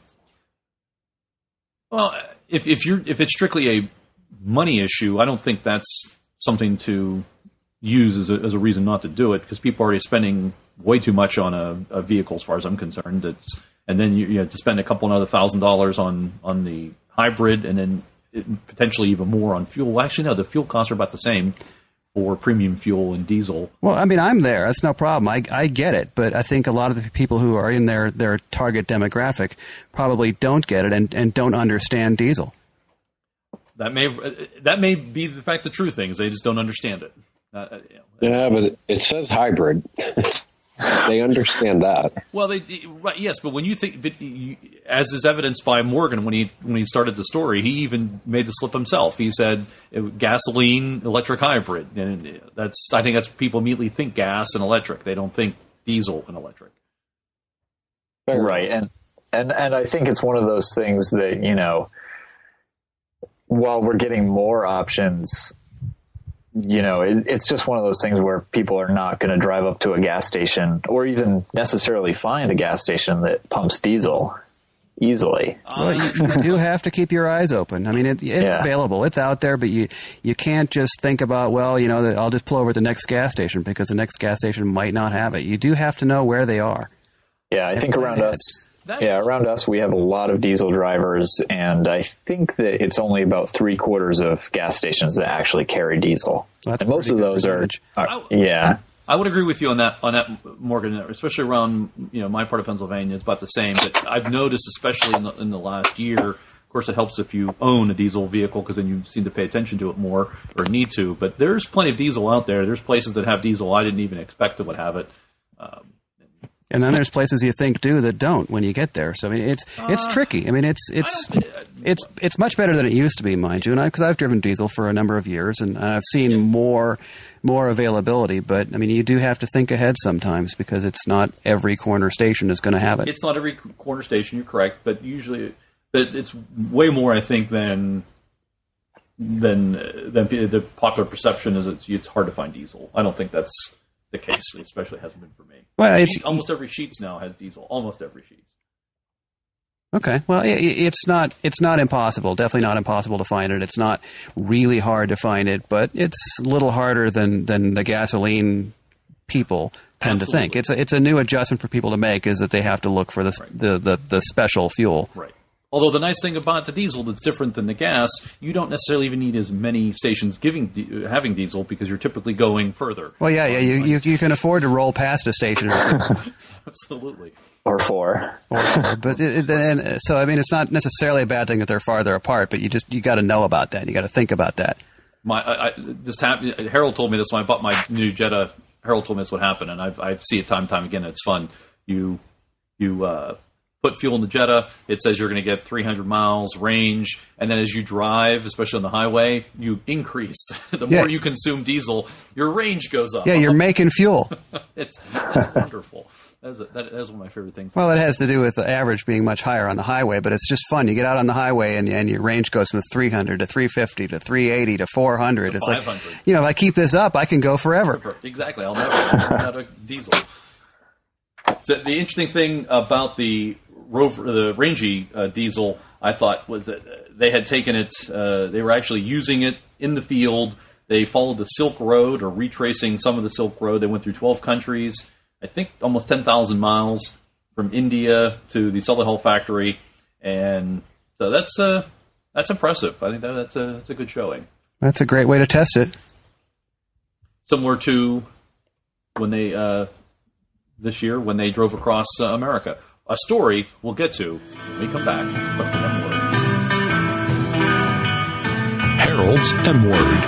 Well, if it's strictly a money issue, I don't think that's something to use as a reason not to do it, because people are already spending way too much on a vehicle, as far as I'm concerned. And then you have to spend another $1,000 on the hybrid, and then potentially even more on fuel. Well, actually, no, the fuel costs are about the same for premium fuel and diesel. Well, I mean, I'm there. That's no problem. I get it. But I think a lot of the people who are in their target demographic probably don't get it and don't understand diesel. That may be the true thing is they just don't understand it. Yeah, but it says hybrid. They understand that. Well, yes, but when you think, as is evidenced by Morgan when he started the story, he even made the slip himself. He said gasoline, electric hybrid, and I think that's people immediately think gas and electric. They don't think diesel and electric. Right, and I think it's one of those things that while we're getting more options. It's just one of those things where people are not going to drive up to a gas station or even necessarily find a gas station that pumps diesel easily. Well, you do have to keep your eyes open. I mean, it's available. It's out there, but you can't just think about, I'll just pull over at the next gas station because the next gas station might not have it. You do have to know where they are. Yeah, I think around us... around us, we have a lot of diesel drivers, and I think that it's only about 3/4 of gas stations that actually carry diesel. Well, and most of those are. I would agree with you on that, Morgan, especially around my part of Pennsylvania. It's about the same. But I've noticed, especially in the last year, of course, it helps if you own a diesel vehicle because then you seem to pay attention to it more or need to. But there's plenty of diesel out there. There's places that have diesel I didn't even expect that would have it. And then there's places you think do that don't when you get there. So I mean, it's tricky. I mean, it's much better than it used to be, mind you. And because I've driven diesel for a number of years, and I've seen more availability. But I mean, you do have to think ahead sometimes because it's not every corner station is going to have it. It's not every corner station. You're correct, but it's way more, I think, than the popular perception is. It's hard to find diesel. I don't think that's the case, especially hasn't been for me. Well, almost every Sheetz now has diesel. Almost every Sheetz. Okay. Well, it's not impossible. Definitely not impossible to find it. It's not really hard to find it, but it's a little harder than the gasoline people tend to think. It's a new adjustment for people to make is that they have to look for the special fuel. Right. Although the nice thing about the diesel that's different than the gas, you don't necessarily even need as many stations having diesel because you're typically going further. Well, yeah, you can afford to roll past a station. Absolutely. Or four. But so I mean, it's not necessarily a bad thing that they're farther apart, but you got to know about that. You got to think about that. Harold told me this when I bought my new Jetta. Harold told me this would happen, and I see it time and time again. It's fun. You put fuel in the Jetta, it says you're going to get 300 miles range, and then as you drive, especially on the highway, you increase. The more you consume diesel, your range goes up. Yeah, you're making fuel. It's wonderful. That is one of my favorite things. Well, it has to do with the average being much higher on the highway, but it's just fun. You get out on the highway, and your range goes from 300 to 350 to 380 to 400. To it's 500. Like, if I keep this up, I can go forever. Exactly. I'll never run out of diesel. So the interesting thing about the Rangy diesel, I thought, was that they had taken it, they were actually using it in the field. They followed the Silk Road, or retracing some of the Silk Road. They went through 12 countries, I think almost 10,000 miles from India to the Solihull factory, And so that's impressive. I think that's a good showing. That's a great way to test it. Similar to when they this year when they drove across America. A story we'll get to when we come back from the M Word. Harold's M Word.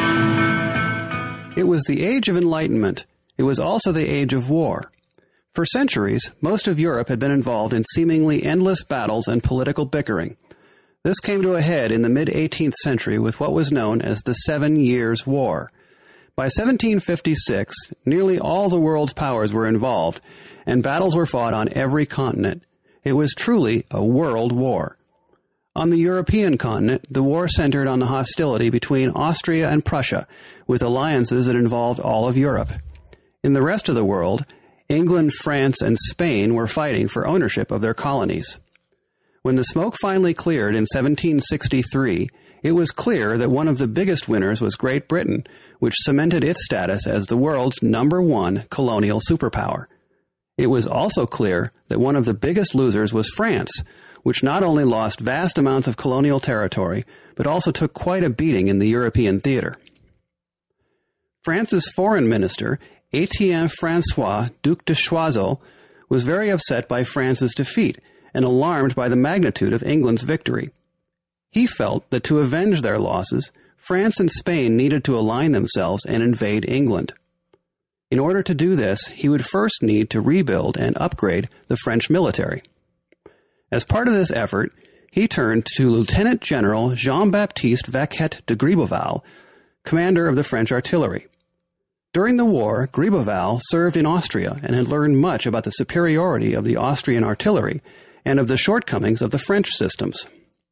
It was the Age of Enlightenment. It was also the Age of War. For centuries, most of Europe had been involved in seemingly endless battles and political bickering. This came to a head in the mid-18th century with what was known as the 7 Years' War. By 1756, nearly all the world's powers were involved, and battles were fought on every continent. It was truly a world war. On the European continent, the war centered on the hostility between Austria and Prussia, with alliances that involved all of Europe. In the rest of the world, England, France, and Spain were fighting for ownership of their colonies. When the smoke finally cleared in 1763, it was clear that one of the biggest winners was Great Britain, which cemented its status as the world's #1 colonial superpower. It was also clear that one of the biggest losers was France, which not only lost vast amounts of colonial territory, but also took quite a beating in the European theater. France's foreign minister, Etienne Francois, Duc de Choiseul, was very upset by France's defeat and alarmed by the magnitude of England's victory. He felt that to avenge their losses, France and Spain needed to align themselves and invade England. In order to do this, he would first need to rebuild and upgrade the French military. As part of this effort, he turned to Lieutenant General Jean-Baptiste Vaquet de Gribeauval, commander of the French artillery. During the war, Gribeauval served in Austria and had learned much about the superiority of the Austrian artillery and of the shortcomings of the French systems.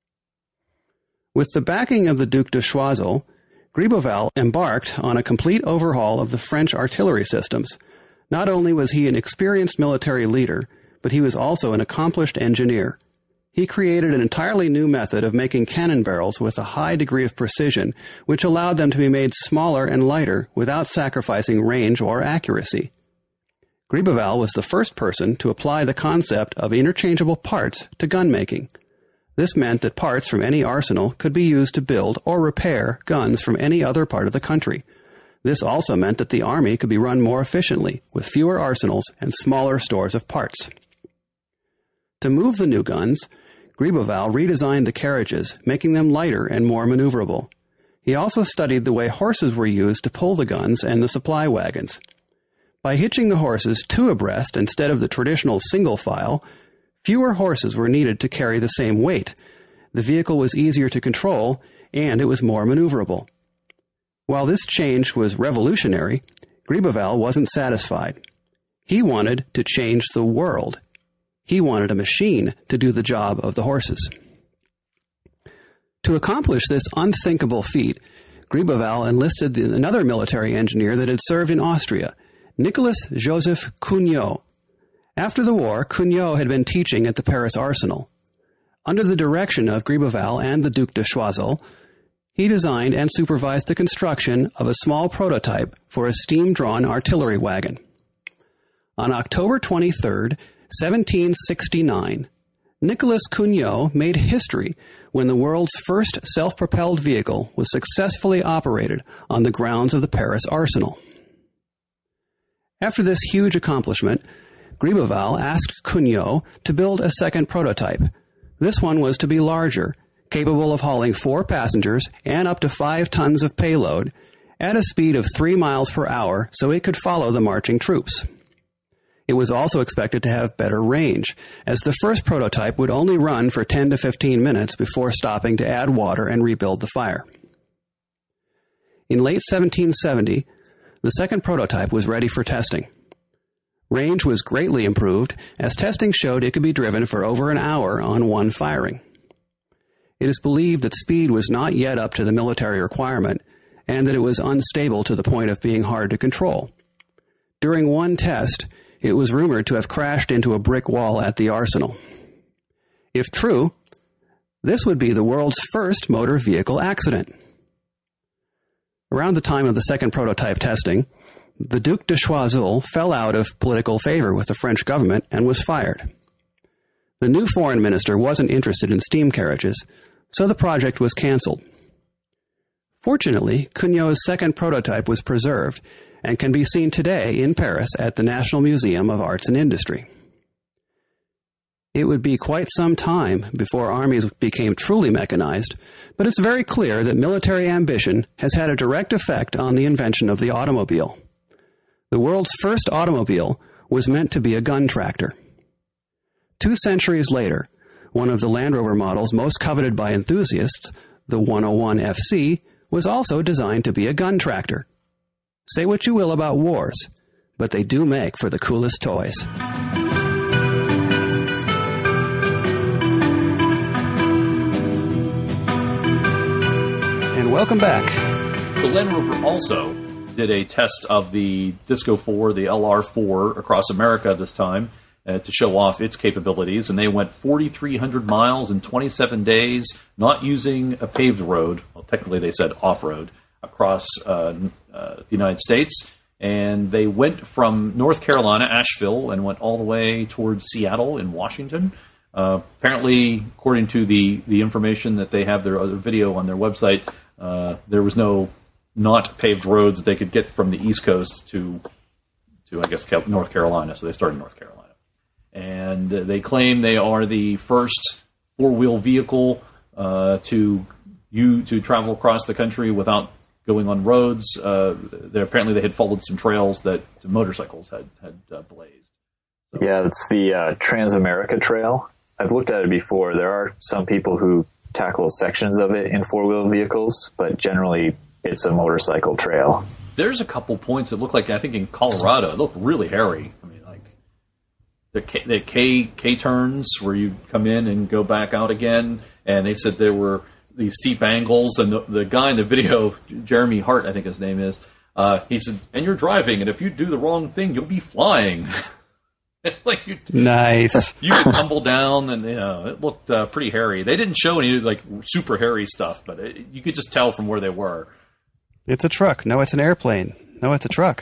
With the backing of the Duc de Choiseul, Gribeauval embarked on a complete overhaul of the French artillery systems. Not only was he an experienced military leader, but he was also an accomplished engineer. He created an entirely new method of making cannon barrels with a high degree of precision, which allowed them to be made smaller and lighter without sacrificing range or accuracy. Gribeauval was the first person to apply the concept of interchangeable parts to gun making. This meant that parts from any arsenal could be used to build or repair guns from any other part of the country. This also meant that the army could be run more efficiently, with fewer arsenals and smaller stores of parts. To move the new guns, Gribeauval redesigned the carriages, making them lighter and more maneuverable. He also studied the way horses were used to pull the guns and the supply wagons. By hitching the horses two abreast instead of the traditional single file, fewer horses were needed to carry the same weight. The vehicle was easier to control, and it was more maneuverable. While this change was revolutionary, Gribeauval wasn't satisfied. He wanted to change the world. He wanted a machine to do the job of the horses. To accomplish this unthinkable feat, Gribeauval enlisted another military engineer that had served in Austria, Nicolas Joseph Cugnot. After the war, Cugnot had been teaching at the Paris Arsenal. Under the direction of Gribeauval and the Duc de Choiseul, he designed and supervised the construction of a small prototype for a steam-drawn artillery wagon. On October 23, 1769, Nicolas Cugnot made history when the world's first self-propelled vehicle was successfully operated on the grounds of the Paris Arsenal. After this huge accomplishment, Gribeauval asked Cugnot to build a second prototype. This one was to be larger, capable of hauling 4 passengers and up to 5 tons of payload at a speed of 3 miles per hour so it could follow the marching troops. It was also expected to have better range, as the first prototype would only run for 10 to 15 minutes before stopping to add water and rebuild the fire. In late 1770, the second prototype was ready for testing. Range was greatly improved, as testing showed it could be driven for over an hour on one firing. It is believed that speed was not yet up to the military requirement, and that it was unstable to the point of being hard to control. During one test, it was rumored to have crashed into a brick wall at the arsenal. If true, this would be the world's first motor vehicle accident. Around the time of the second prototype testing, the Duc de Choiseul fell out of political favor with the French government and was fired. The new foreign minister wasn't interested in steam carriages, so the project was canceled. Fortunately, Cugnot's second prototype was preserved and can be seen today in Paris at the National Museum of Arts and Industry. It would be quite some time before armies became truly mechanized, but it's very clear that military ambition has had a direct effect on the invention of the automobile. The world's first automobile was meant to be a gun tractor. 2 centuries later, one of the Land Rover models most coveted by enthusiasts, the 101 FC, was also designed to be a gun tractor. Say what you will about wars, but they do make for the coolest toys. And welcome back. The Land Rover also did a test of the Disco 4, the LR4, across America this time to show off its capabilities. And they went 4,300 miles in 27 days, not using a paved road. Well, technically they said off-road, across the United States. And they went from North Carolina, Asheville, and went all the way towards Seattle in Washington. Apparently, according to the information that they have, their other video on their website, there was no not paved roads that they could get from the East Coast to I guess, North Carolina. So they started in North Carolina. And they claim they are the first four-wheel vehicle to travel across the country without going on roads. Apparently they had followed some trails that motorcycles had blazed. So. Yeah, it's the Transamerica Trail. I've looked at it before. There are some people who tackle sections of it in four-wheel vehicles, but generally it's a motorcycle trail. There's a couple points that look like, I think in Colorado, it looked really hairy. I mean, like the K turns where you come in and go back out again, and they said there were these steep angles, and the guy in the video, Jeremy Hart, I think his name is, he said, and you're driving, and if you do the wrong thing, you'll be flying. Nice. You could tumble down, and it looked pretty hairy. They didn't show any like super hairy stuff, but you could just tell from where they were. It's a truck. No, it's an airplane. No, it's a truck.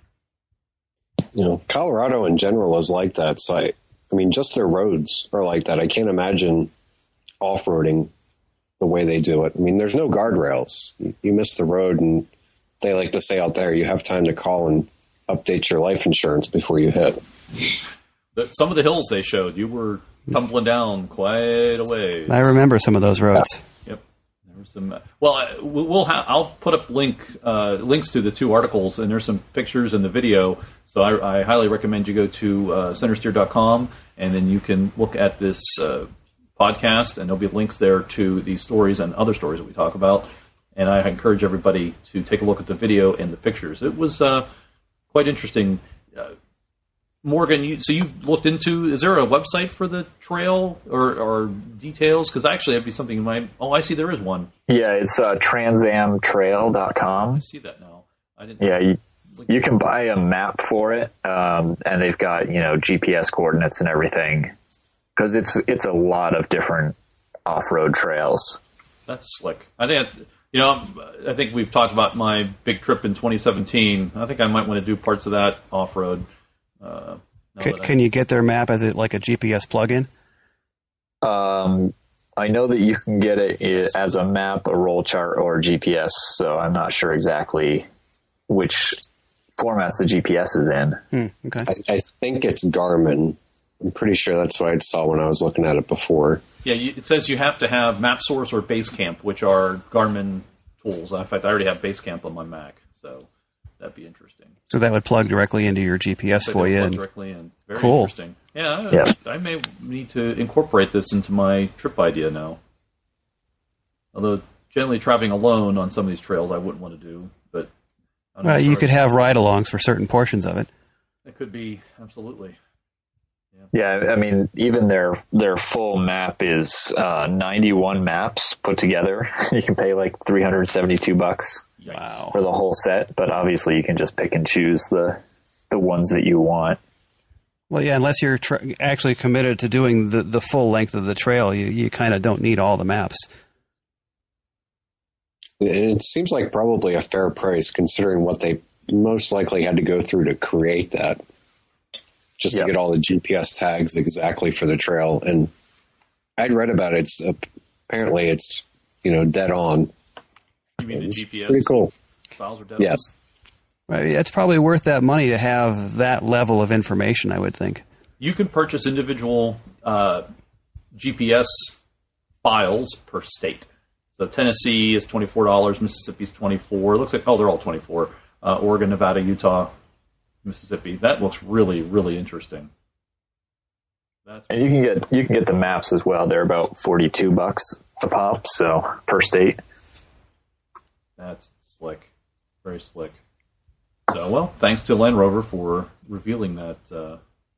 Colorado in general is like that. So I mean, just their roads are like that. I can't imagine off-roading the way they do it. I mean, there's no guardrails. You miss the road, and they like to say out there, you have time to call and update your life insurance before you hit. Some of the hills they showed, you were tumbling down quite a ways. I remember some of those roads. Yep. There was some. I'll put up links to the two articles, and there's some pictures in the video. So I highly recommend you go to centersteer.com, and then you can look at this podcast, and there'll be links there to these stories and other stories that we talk about. And I encourage everybody to take a look at the video and the pictures. It was quite interesting. Morgan, you've looked into, is there a website for the trail or details? Because actually that'd be something you might, I see there is one. Yeah, it's transamtrail.com. I see that now. I didn't. Yeah, you can buy a map for it, and they've got, GPS coordinates and everything, because it's a lot of different off-road trails. That's slick. I think we've talked about my big trip in 2017. I think I might want to do parts of that off-road. Can you get their map as like a GPS plugin? I know that you can get it as a map, a roll chart, or GPS, so I'm not sure exactly which formats the GPS is in. Okay. I think it's Garmin. I'm pretty sure that's what I saw when I was looking at it before. Yeah, it says you have to have MapSource or Basecamp, which are Garmin tools. In fact, I already have Basecamp on my Mac, so that'd be interesting. So that would plug directly into your GPS for you. Directly in. Very cool. Interesting. Yeah, I may need to incorporate this into my trip idea now. Although generally traveling alone on some of these trails I wouldn't want to do, but you could have ride-alongs for certain portions of it. It could be, absolutely. Yeah, I mean, even their full map is 91 maps put together. You can pay like $372 Wow. for the whole set, but obviously you can just pick and choose the ones that you want. Well, yeah, unless you're actually committed to doing the full length of the trail, you kind of don't need all the maps. And it seems like probably a fair price considering what they most likely had to go through to create that. just to get all the GPS tags exactly for the trail. And I'd read about it. Apparently it's, dead on. You mean the GPS? Pretty cool. Files are dead Yes. Right, it's probably worth that money to have that level of information, I would think. You can purchase individual GPS files per state. So Tennessee is $24, Mississippi is $24. It looks like they're all $24. Oregon, Nevada, Utah, Mississippi. That looks really, really interesting. And you can get the maps as well. They're about $42 a pop, so per state. That's slick, very slick. So, well, thanks to Land Rover for revealing that.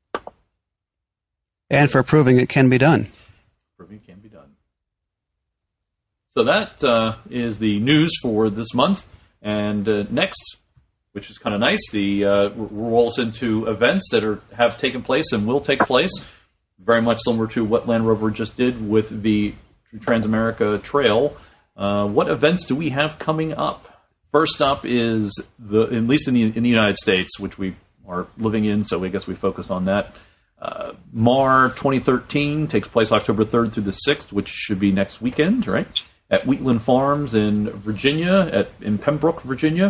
And for proving it can be done. Proving it can be done. So that is the news for this month. And next, which is kind of nice, the rolls into events that have taken place and will take place, very much similar to what Land Rover just did with the Transamerica Trail. What events do we have coming up? First up is, at least in the United States, which we are living in, so I guess we focus on that. MAR 2013 takes place October 3rd through the 6th, which should be next weekend, right? At Wheatland Farms in Virginia, in Pembroke, Virginia.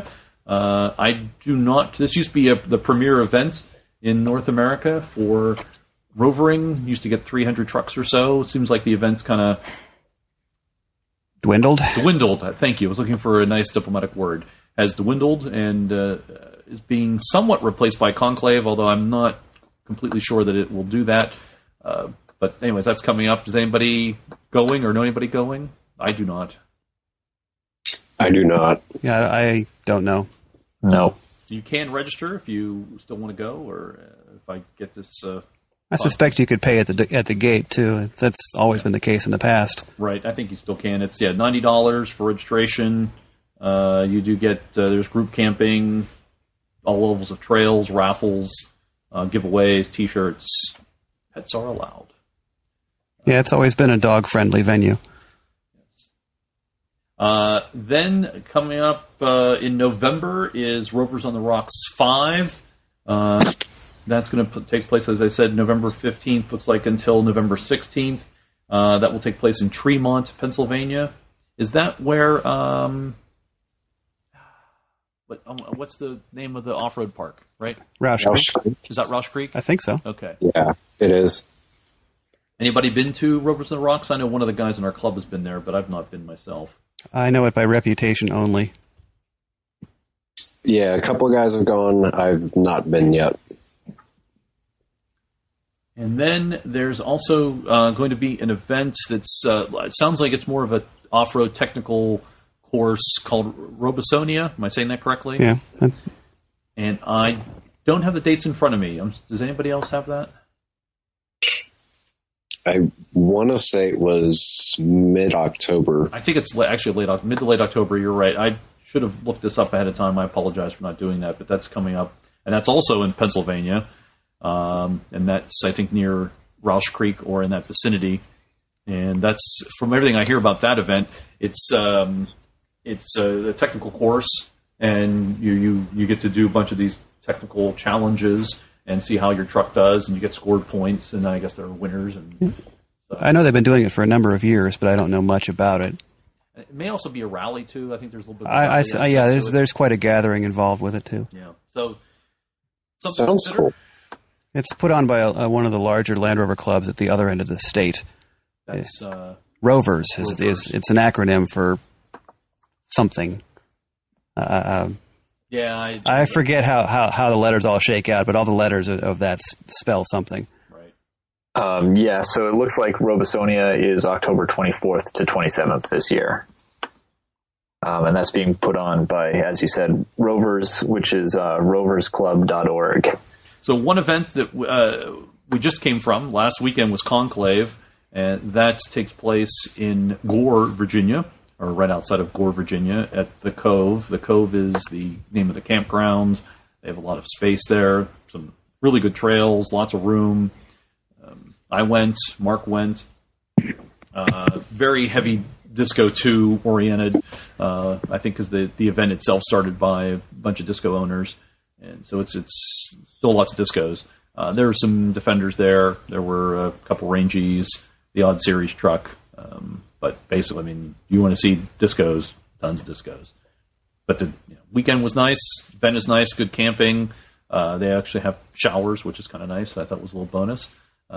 This used to be the premier event in North America for rovering. Used to get 300 trucks or so. It seems like the event's kind of Dwindled? Thank you. I was looking for a nice diplomatic word. Has dwindled and is being somewhat replaced by Conclave, although I'm not completely sure that it will do that. But anyways, that's coming up. Is anybody going or know anybody going? I do not. I do not. Yeah, I don't know. No. You can register if you still want to go, or if I get this... I suspect you could pay at the gate, too. That's always been the case in the past. Right, I think you still can. It's $90 for registration. You do get, there's group camping, all levels of trails, raffles, giveaways, T-shirts. Pets are allowed. Yeah, it's always been a dog-friendly venue. Then coming up in November is Rovers on the Rocks 5. That's going to take place, as I said, November 15th, looks like until November 16th. That will take place in Tremont, Pennsylvania. Is that where... what's the name of the off-road park, right? Roush Creek. Is that Roush Creek? I think so. Okay. Yeah, it is. Anybody been to Rovers on the Rocks? I know one of the guys in our club has been there, but I've not been myself. I know it by reputation only. Yeah, a couple of guys have gone. I've not been yet. And then there's also going to be an event that's, it sounds like it's more of an off-road technical course called Robosonia. Am I saying that correctly? Yeah. And I don't have the dates in front of me. Does anybody else have that? I want to say it was mid-October. I think it's actually mid to late October. You're right. I should have looked this up ahead of time. I apologize for not doing that, but that's coming up. And that's also in Pennsylvania. And that's, I think, near Roush Creek or in that vicinity. And that's, from everything I hear about that event, it's a technical course, and you get to do a bunch of these technical challenges and see how your truck does, and you get scored points, and I guess there are winners. And so. I know they've been doing it for a number of years, but I don't know much about it. It may also be a rally too. I think there's a little bit. Of yeah, there's quite a gathering involved with it too. Yeah, so sounds cool. It's put on by one of the larger Land Rover clubs at the other end of the state. That's Rovers. It's an acronym for something. Yeah, I forget how the letters all shake out, but all the letters of that spell something. Right. Yeah, so it looks like Robosonia is October 24th to 27th this year. And that's being put on by, as you said, Rovers, which is roversclub.org. So one event that we just came from last weekend was Conclave, and that takes place in Gore, Virginia, or right outside of Gore, Virginia, at the Cove. The Cove is the name of the campground. They have a lot of space there, some really good trails, lots of room. I went, Mark went. Very heavy Disco 2 oriented, I think, because the event itself started by a bunch of disco owners, and so it's still lots of discos. There were some Defenders there. There were a couple Rangies, the odd series truck. But basically, I mean, you want to see discos, tons of discos. But the weekend was nice. Bend is nice, good camping. They actually have showers, which is kind of nice. I thought was a little bonus.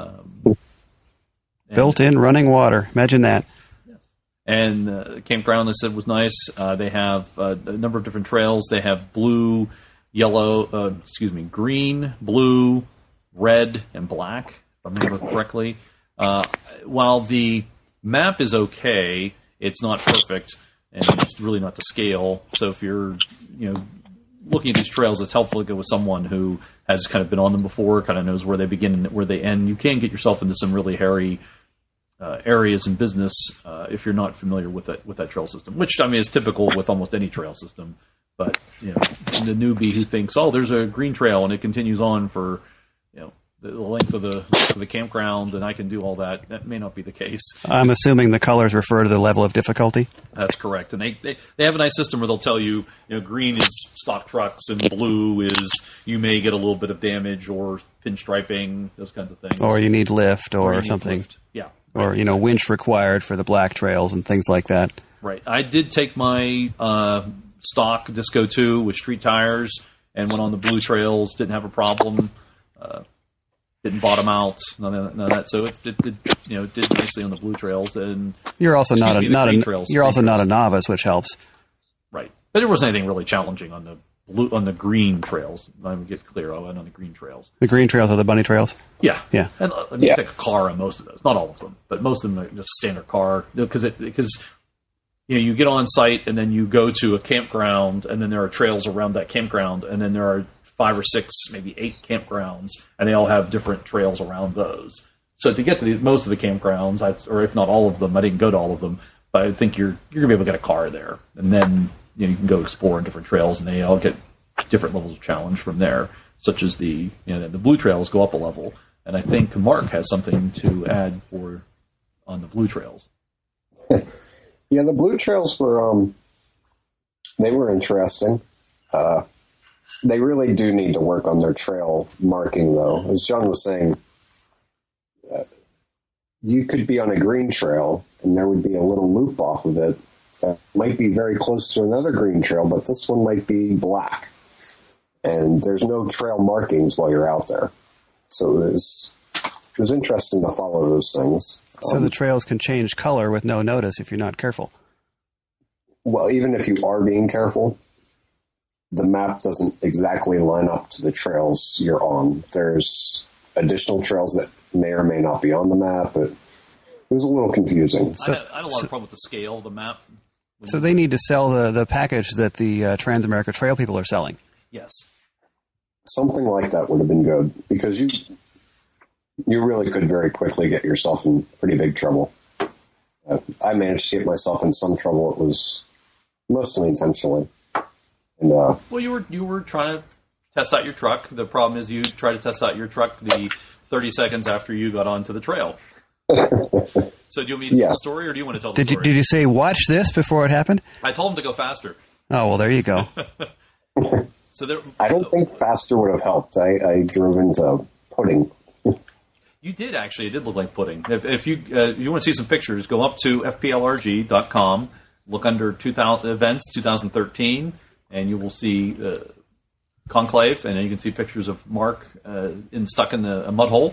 Built-in running water. Imagine that. Yes. And the campground, they said, was nice. They have a number of different trails. They have blue, yellow, green, blue, red, and black, if I remember correctly. While the map is okay, it's not perfect, and it's really not to scale. So if you're, looking at these trails, it's helpful to go with someone who has kind of been on them before, kind of knows where they begin and where they end. You can get yourself into some really hairy areas in business if you're not familiar with that trail system, which, I mean, is typical with almost any trail system. But, the newbie who thinks, oh, there's a green trail and it continues on for, the length of the campground, and I can do all that. That may not be the case. I'm assuming the colors refer to the level of difficulty. That's correct, and they have a nice system where they'll tell you, green is stock trucks, and blue is you may get a little bit of damage or pinstriping, those kinds of things, or you need lift or something. Lift. Yeah, or winch required for the black trails and things like that. Right. I did take my stock Disco 2 with street tires and went on the blue trails. Didn't have a problem. Didn't bottom out, none of that. So it did nicely on the blue trails. And you're also not a novice, which helps. Right, but there wasn't anything really challenging on the green trails. I would get clear. I went on the green trails. The green trails are the bunny trails. Yeah, yeah. And you take a car on most of those, not all of them, but most of them are just a standard car because you get on site and then you go to a campground and then there are trails around that campground and then there are 5 or 6, maybe 8 campgrounds, and they all have different trails around those. So to get to most of the campgrounds, or if not all of them, I didn't go to all of them, but I think you're going to be able to get a car there, and then you can go explore different trails, and they all get different levels of challenge from there, such as the blue trails go up a level, and I think Mark has something to add on the blue trails. Yeah, the blue trails were they were interesting. They really do need to work on their trail marking, though. As John was saying, you could be on a green trail, and there would be a little loop off of it that might be very close to another green trail, but this one might be black. And there's no trail markings while you're out there. So it was interesting to follow those things. So the trails can change color with no notice if you're not careful. Well, even if you are being careful, the map doesn't exactly line up to the trails you're on. There's additional trails that may or may not be on the map, but it was a little confusing. I had a lot of problem with the scale of the map. So they need to sell the package that the Transamerica Trail people are selling. Yes. Something like that would have been good, because you really could very quickly get yourself in pretty big trouble. I managed to get myself in some trouble. It was mostly intentionally. And, well, you were trying to test out your truck. The problem is you try to test out your truck the 30 seconds after you got onto the trail. So do you want me to tell the story, or do you want to tell the story? Did you say watch this before it happened? I told him to go faster. Oh, well, there you go. I don't think faster would have helped. I drove into pudding. You did, actually. It did look like pudding. If you want to see some pictures, go up to fplrg.com, look under events 2013, and you will see Conclave, and then you can see pictures of Mark stuck in a mud hole.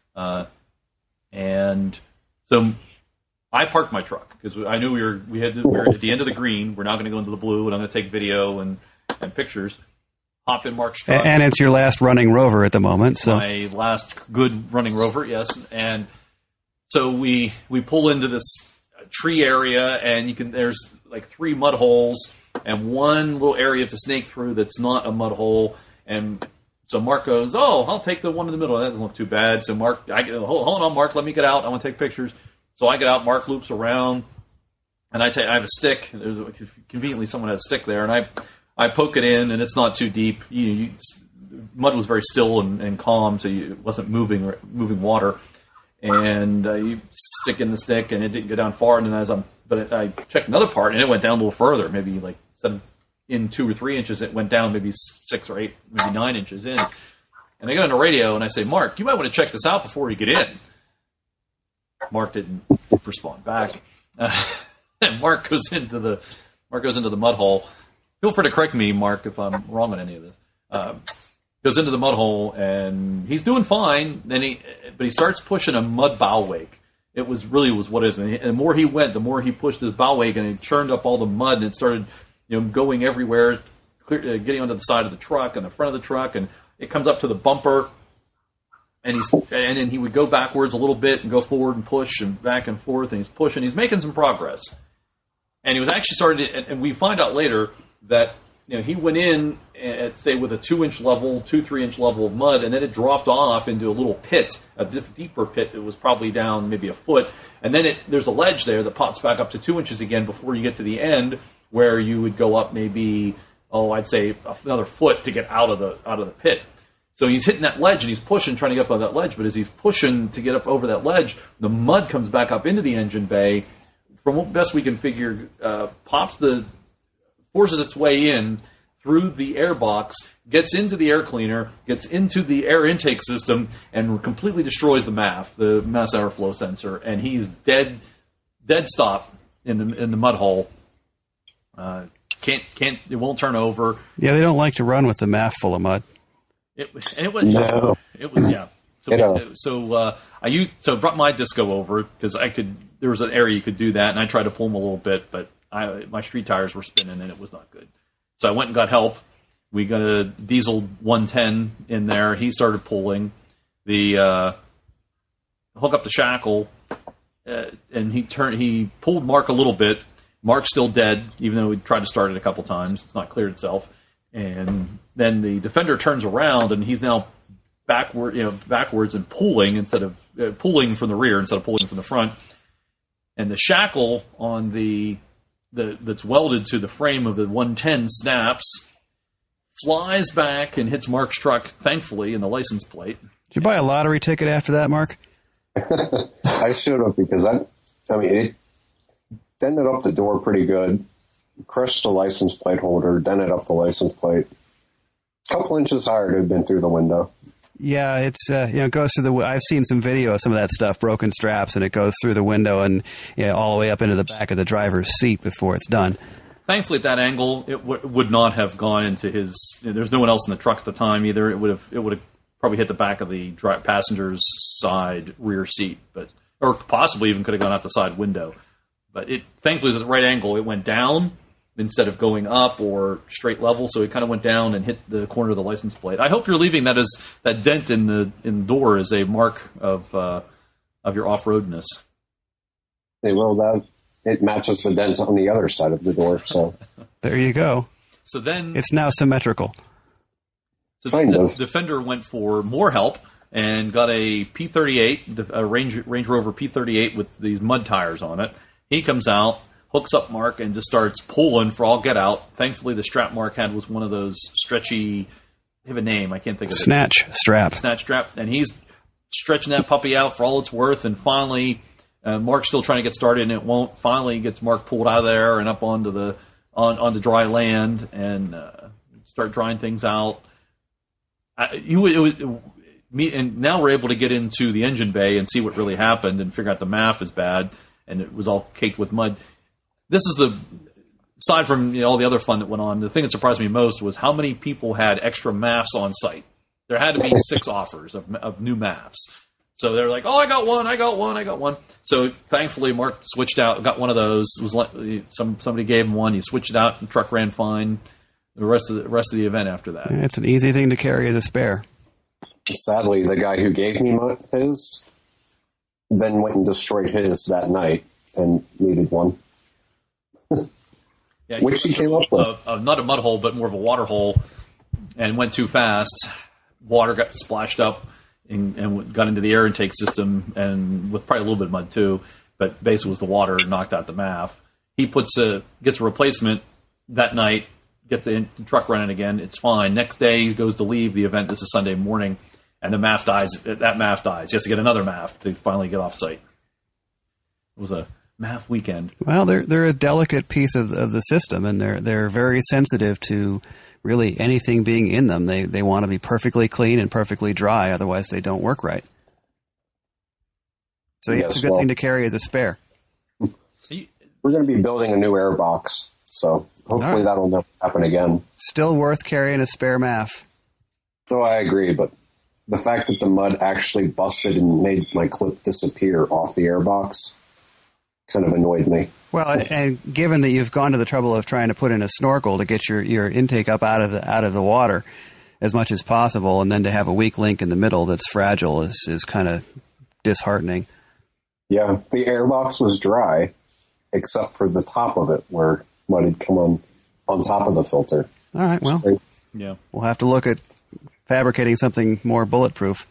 And so I parked my truck because I knew we were at the end of the green. We're now going to go into the blue, and I'm going to take video and pictures. Hop in Mark's truck. And it's your last running Rover at the moment. So my last good running Rover, yes. And so we pull into this tree area, and there's like 3 mud holes and one little area to snake through that's not a mud hole. And so Mark goes, "Oh, I'll take the one in the middle. That doesn't look too bad." So Mark, hold on, Mark, let me get out. I want to take pictures. So I get out. Mark loops around, and I have a stick. Conveniently, someone had a stick there, and I poke it in, and it's not too deep. Mud was very still and calm, so it wasn't moving water. And you stick in the stick, and it didn't go down far. And then but I checked another part, and it went down a little further, maybe like 2 or 3 inches. It went down maybe 6 or 8, maybe 9 inches in. And I get on the radio and I say, Mark, you might want to check this out before you get in. Mark didn't respond back. And Mark goes into the mud hole. Feel free to correct me, Mark, if I'm wrong on any of this. Goes into the mud hole and he's doing fine. But he starts pushing a mud bow wake. It was what it is. And the more he went, the more he pushed his bow wake, and it churned up all the mud, and it started, going everywhere, getting onto the side of the truck and the front of the truck, and it comes up to the bumper. And then he would go backwards a little bit and go forward and push and back and forth, and he's pushing. He's making some progress. And he was actually starting to, and we find out later that he went in at, say, with a 3-inch level of mud, and then it dropped off into a little pit, a deeper pit that was probably down maybe a foot. And then there's a ledge there that pops back up to 2 inches again before you get to the end, where you would go up maybe, I'd say another foot to get out of the pit. So he's hitting that ledge and he's pushing, trying to get up on that ledge. But as he's pushing to get up over that ledge, the mud comes back up into the engine bay. From what best we can figure, forces its way in through the air box, gets into the air cleaner, gets into the air intake system, and completely destroys the MAF, the mass airflow sensor. And he's dead stop in the mud hole. It won't turn over. Yeah, they don't like to run with the MAF full of mud. It was yeah. So I brought my Disco over because there was an area you could do that, and I tried to pull them a little bit, but my street tires were spinning and it was not good. So I went and got help. We got a diesel 110 in there. He started pulling the hook up the shackle, and he pulled Mark a little bit. Mark's still dead, even though we tried to start it a couple times. It's not cleared itself. And then the Defender turns around, and he's now backwards and pulling instead of pulling from the rear instead of pulling from the front. And the shackle on that's welded to the frame of the 110 snaps, flies back and hits Mark's truck, thankfully, in the license plate. Did you buy a lottery ticket after that, Mark? I should have, because it dented up the door pretty good. Crushed the license plate holder, dented up the license plate. A couple inches higher to have been through the window. Yeah, it's it goes through the. I've seen some video of some of that stuff, broken straps, and it goes through the window and all the way up into the back of the driver's seat before it's done. Thankfully, at that angle, it would not have gone into his. There's no one else in the truck at the time either. It would have probably hit the back of the passenger's side rear seat, or possibly even could have gone out the side window. But it thankfully was at the right angle. It went down instead of going up or straight level, so it kind of went down and hit the corner of the license plate. I hope you're leaving that dent in the door as a mark of your off-roadness. It matches the dent on the other side of the door. So there you go. So then it's now symmetrical. So the Defender went for more help and got a P38, a Range Rover P38 with these mud tires on it. He comes out, hooks up Mark, and just starts pulling for all get out. Thankfully, the strap Mark had was one of those stretchy. They have a name. I can't think of it. Snatch strap. Snatch strap. And he's stretching that puppy out for all it's worth. And finally, Mark's still trying to get started, and it won't. Finally, gets Mark pulled out of there and up onto onto dry land and start drying things out. And now we're able to get into the engine bay and see what really happened and figure out the MAF is bad. And it was all caked with mud. This is aside from all the other fun that went on, the thing that surprised me most was how many people had extra MAFs on site. There had to be 6 offers of new MAFs. So they're like, I got one. So thankfully, Mark switched out, got one of those. It was like somebody gave him one. He switched it out, and the truck ran fine. The rest of the event after that. It's an easy thing to carry as a spare. Sadly, the guy who gave me his then went and destroyed his that night and needed one. Yeah, which he came up with. Not a mud hole, but more of a water hole, and went too fast. Water got splashed up and got into the air intake system, and with probably a little bit of mud too, but basically was the water knocked out the MAF. He gets a replacement that night, gets the truck running again. It's fine. Next day, he goes to leave the event. This is Sunday morning. And the MAF dies. That MAF dies. He has to get another MAF to finally get off site. It was a MAF weekend. Well, they're a delicate piece of the system, and they're very sensitive to really anything being in them. They want to be perfectly clean and perfectly dry, otherwise they don't work right. So it's a good thing to carry as a spare. We're going to be building a new air box, so hopefully that'll never happen again. Still worth carrying a spare MAF. Oh, I agree, but the fact that the mud actually busted and made my clip disappear off the airbox kind of annoyed me. Well, and given that you've gone to the trouble of trying to put in a snorkel to get your intake up out of the water as much as possible, and then to have a weak link in the middle that's fragile is kind of disheartening. Yeah, the airbox was dry, except for the top of it where mud had come on top of the filter. All right, well, yeah, we'll have to look at fabricating something more bulletproof.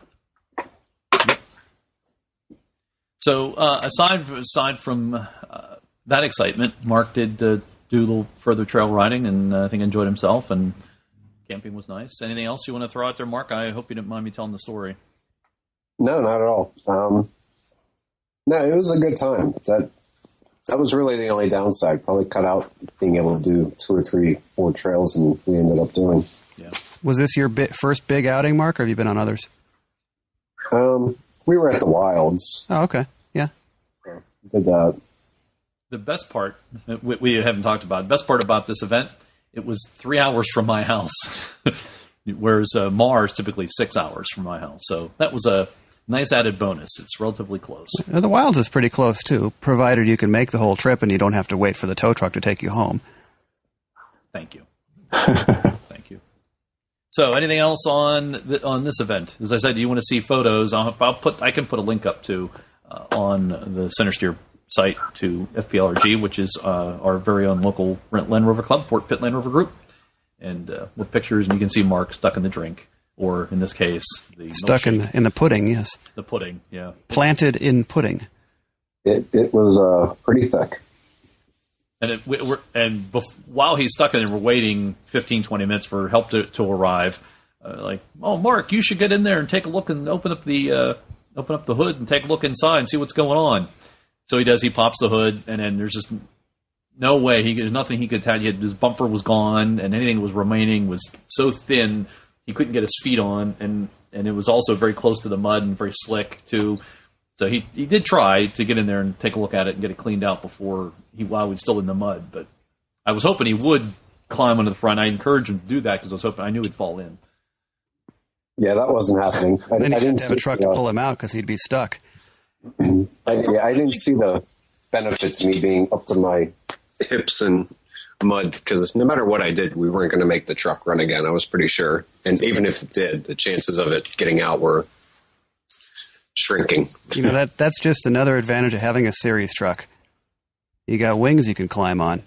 So aside from that excitement, Mark did do a little further trail riding, and I think enjoyed himself, and camping was nice. Anything else you want to throw out there, Mark? I hope you didn't mind me telling the story. No, not at all. No, it was a good time. That was really the only downside. Probably cut out being able to do 2 or 3 more trails, and we ended up doing. Yeah. Was this your first big outing, Mark, or have you been on others? We were at the Wilds. Oh, okay. Yeah. Did that. The best part, we haven't talked about, the best part about this event, it was 3 hours from my house, whereas Mars typically 6 hours from my house. So that was a nice added bonus. It's relatively close. The Wilds is pretty close, too, provided you can make the whole trip and you don't have to wait for the tow truck to take you home. Thank you. Thank you. So anything else on this event? As I said, do you want to see photos? I can put a link up to on the Center Steer site to FPLRG, which is our very own local Land Rover club, Fort Pitt Land Rover Group, and with pictures, and you can see Mark stuck in the drink, or in this case, the stuck in the pudding. Yes, the pudding. Yeah, planted in pudding. It was pretty thick. And while he's stuck in there, we're waiting 15, 20 minutes for help to arrive. Like, oh, Mark, you should get in there and take a look and open up the hood and take a look inside and see what's going on. So he does. He pops the hood, and then there's just no way. There's nothing he could attach. His bumper was gone, and anything that was remaining was so thin he couldn't get his feet on, and it was also very close to the mud and very slick too. So he did try to get in there and take a look at it and get it cleaned out while he was still in the mud. But I was hoping he would climb onto the front. I encouraged him to do that because I knew he'd fall in. Yeah, that wasn't happening. Then he didn't have a truck to pull him out because he'd be stuck. I didn't see the benefit to me being up to my hips in mud because no matter what I did, we weren't going to make the truck run again. I was pretty sure. And even if it did, the chances of it getting out were shrinking. That's just another advantage of having a series truck. You got wings you can climb on.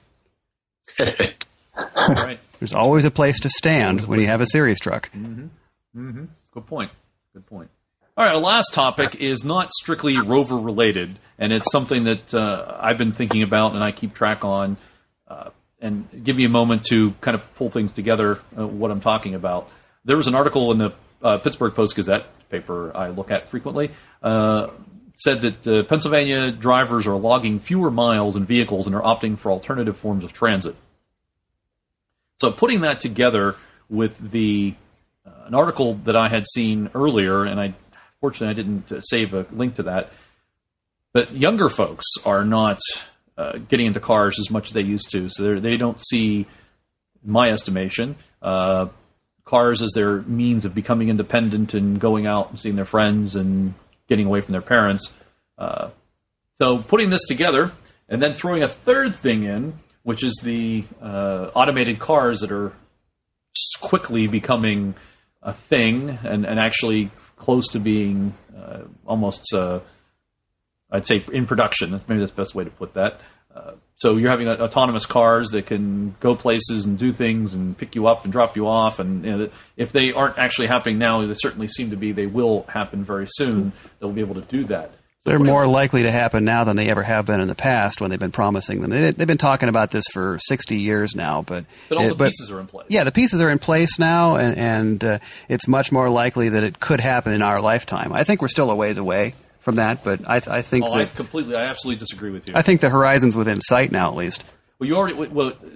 Right. There's always a place to stand when you have a series truck. Mm-hmm. Mm-hmm. Good point. All right, our last topic is not strictly rover related, and it's something that I've been thinking about and I keep track on, and give me a moment to kind of pull things together, what I'm talking about. There was an article in the Pittsburgh Post-Gazette, paper I look at frequently, said that Pennsylvania drivers are logging fewer miles in vehicles and are opting for alternative forms of transit. So putting that together with an article that I had seen earlier, and fortunately I didn't save a link to that, but younger folks are not getting into cars as much as they used to. So they don't see, in my estimation, cars as their means of becoming independent and going out and seeing their friends and getting away from their parents. So putting this together and then throwing a third thing in, which is the automated cars that are quickly becoming a thing and actually close to being almost, I'd say, in production. Maybe that's the best way to put that. So you're having autonomous cars that can go places and do things and pick you up and drop you off. And if they aren't actually happening now, they certainly seem to be. They will happen very soon. They'll be able to do that. They're more likely to happen now than they ever have been in the past when they've been promising them. They've been talking about this for 60 years now. But all the pieces are in place. Yeah, the pieces are in place now, and it's much more likely that it could happen in our lifetime. I think we're still a ways away from that, but I think I absolutely disagree with you. I think the horizon's within sight now, at least. Well,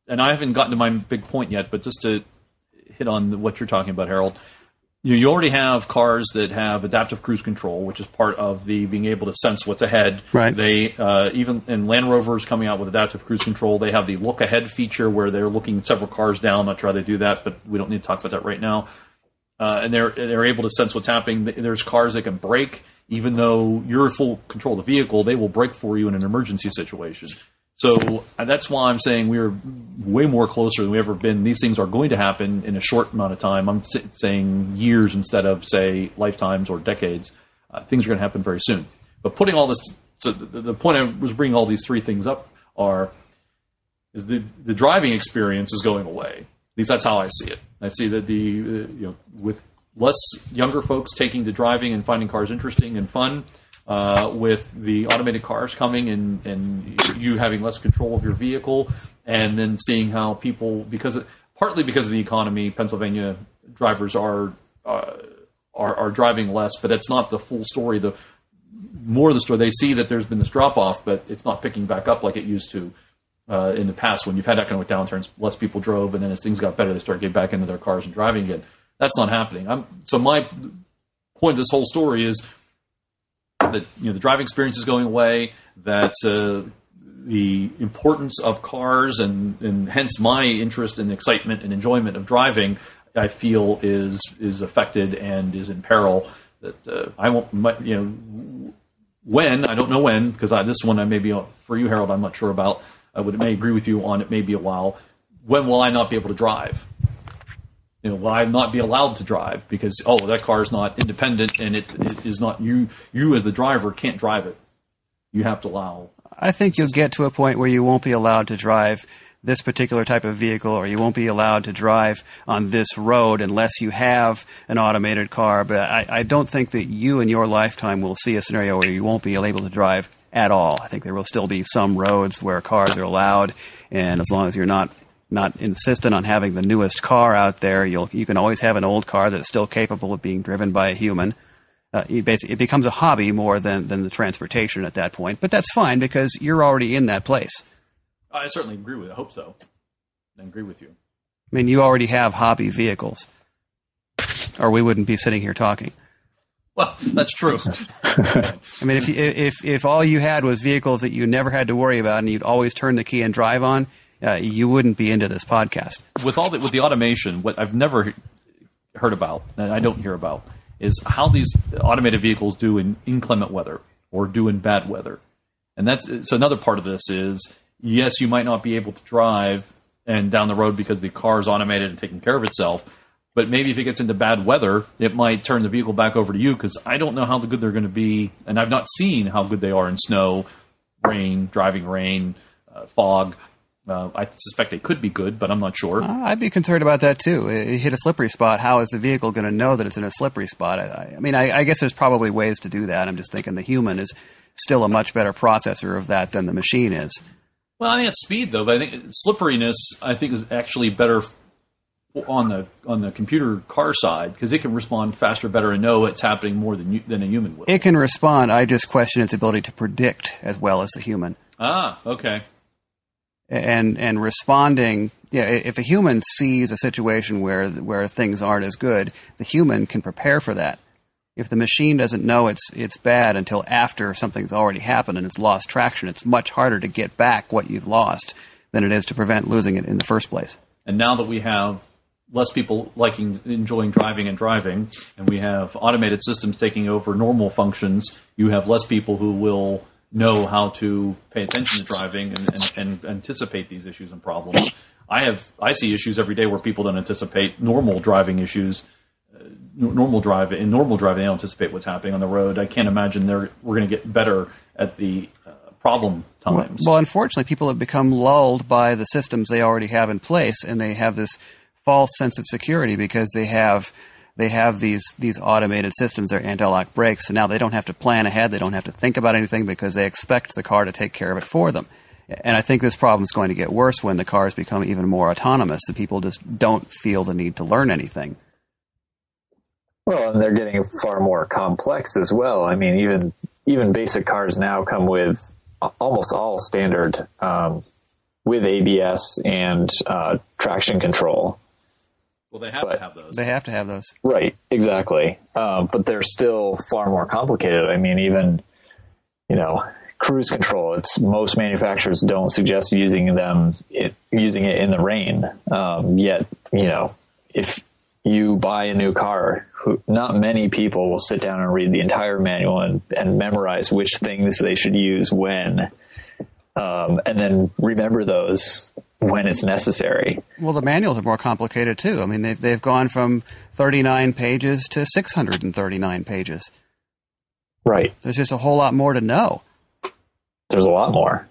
and I haven't gotten to my big point yet, but just to hit on what you're talking about, Harold, you already have cars that have adaptive cruise control, which is part of the being able to sense what's ahead. Right. They even in Land Rover's coming out with adaptive cruise control. They have the look ahead feature where they're looking several cars down. I'm not sure how they do that, but we don't need to talk about that right now. And they're able to sense what's happening. There's cars that can brake, even though you're in full control of the vehicle. They will brake for you in an emergency situation. So that's why I'm saying we're way more closer than we've ever been. These things are going to happen in a short amount of time. I'm saying years instead of, say, lifetimes or decades. Things are going to happen very soon. But putting all this, so the point I was bringing all these three things up is the driving experience is going away. At least that's how I see it. I see that with less younger folks taking to driving and finding cars interesting and fun, with the automated cars coming and you having less control of your vehicle, and then seeing how people, partly because of the economy, Pennsylvania drivers are driving less, but it's not the full story. The more of the story, they see that there's been this drop off, but it's not picking back up like it used to in the past when you've had economic downturns. Less people drove, and then as things got better, they started getting back into their cars and driving again. That's not happening. So my point of this whole story is that the driving experience is going away, that the importance of cars and hence my interest and excitement and enjoyment of driving, I feel is affected and is in peril. That I won't, when, I don't know when, because this one I may be, for you, Harold, I'm not sure about. I may agree with you on it may be a while. When will I not be able to drive? Will I not be allowed to drive because, that car is not independent and it is not you as the driver can't drive it. You have to allow. I think you'll get to a point where you won't be allowed to drive this particular type of vehicle, or you won't be allowed to drive on this road unless you have an automated car. But I don't think that you in your lifetime will see a scenario where you won't be able to drive at all. I think there will still be some roads where cars are allowed, and as long as you're not insistent on having the newest car out there, you can always have an old car that's still capable of being driven by a human. It becomes a hobby more than the transportation at that point. But that's fine because you're already in that place. I certainly agree with it. I hope so. I agree with you. I mean, you already have hobby vehicles, or we wouldn't be sitting here talking. Well, that's true. I mean, if all you had was vehicles that you never had to worry about and you'd always turn the key and drive on, you wouldn't be into this podcast. With the automation, what I've never heard about, and I don't hear about, is how these automated vehicles do in inclement weather or do in bad weather. And so another part of this is, yes, you might not be able to drive and down the road because the car is automated and taking care of itself, but maybe if it gets into bad weather, it might turn the vehicle back over to you, because I don't know how good they're going to be, and I've not seen how good they are in snow, rain, driving rain, fog. I suspect they could be good, but I'm not sure. I'd be concerned about that, too. It hit a slippery spot. How is the vehicle going to know that it's in a slippery spot? I guess there's probably ways to do that. I'm just thinking the human is still a much better processor of that than the machine is. Well, I think it's speed, though. But I think slipperiness, is actually better on the computer car side, because it can respond faster, better, and know it's happening more than a human will. It can respond. I just question its ability to predict as well as the human. Ah, okay. And responding, if a human sees a situation where things aren't as good, the human can prepare for that. If the machine doesn't know it's bad until after something's already happened and it's lost traction, it's much harder to get back what you've lost than it is to prevent losing it in the first place. And now that we have less people enjoying driving, and we have automated systems taking over normal functions, you have less people who will know how to pay attention to driving and anticipate these issues and problems. I see issues every day where people don't anticipate normal driving issues. Normal driving, they don't anticipate what's happening on the road. I can't imagine we're going to get better at the problem times. Well, unfortunately, people have become lulled by the systems they already have in place, and they have this false sense of security because they have these automated systems, they're anti-lock brakes, and now they don't have to plan ahead, they don't have to think about anything because they expect the car to take care of it for them. And I think this problem is going to get worse when the cars become even more autonomous. The people just don't feel the need to learn anything. Well, and they're getting far more complex as well. I mean, even basic cars now come with almost all standard with ABS and traction control. Well, they have to have those. They have to have those. Right, exactly. But they're still far more complicated. I mean, even, cruise control, most manufacturers don't suggest using it in the rain. Yet, if you buy a new car, not many people will sit down and read the entire manual and memorize which things they should use when, and then remember those when it's necessary. Well, the manuals are more complicated too. I mean, they've gone from 39 pages to 639 pages. Right. There's just a whole lot more to know. There's a lot more.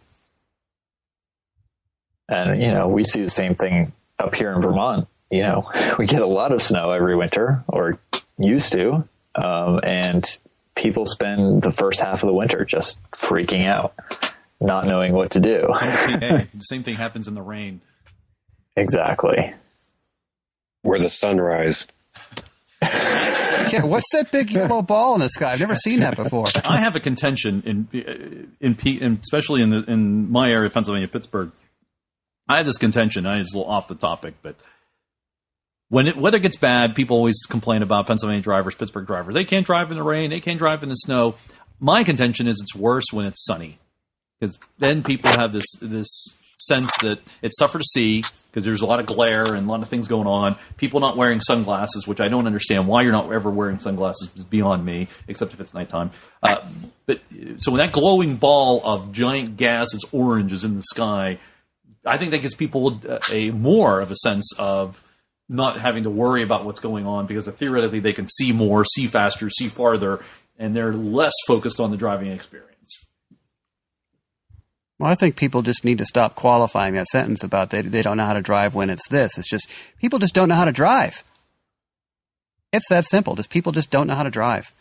And, we see the same thing up here in Vermont. We get a lot of snow every winter, or used to, and people spend the first half of the winter just freaking out, not knowing what to do. The same thing happens in the rain. Exactly. Where the sunrise. Yeah, what's that big yellow ball in the sky? I've never seen that before. I have a contention especially in my area, Pennsylvania, Pittsburgh. I have this contention. It's a little off the topic, but when weather gets bad, people always complain about Pennsylvania drivers, Pittsburgh drivers. They can't drive in the rain. They can't drive in the snow. My contention is it's worse when it's sunny, because then people have this sense that it's tougher to see because there's a lot of glare and a lot of things going on. People not wearing sunglasses, which I don't understand why you're not ever wearing sunglasses, is beyond me, except if it's nighttime. But so when that glowing ball of giant gas is orange is in the sky, I think that gives people a more of a sense of not having to worry about what's going on, because theoretically they can see more, see faster, see farther, and they're less focused on the driving experience. Well, I think people just need to stop qualifying that sentence about they don't know how to drive when it's this. It's just people just don't know how to drive. It's that simple. People just don't know how to drive.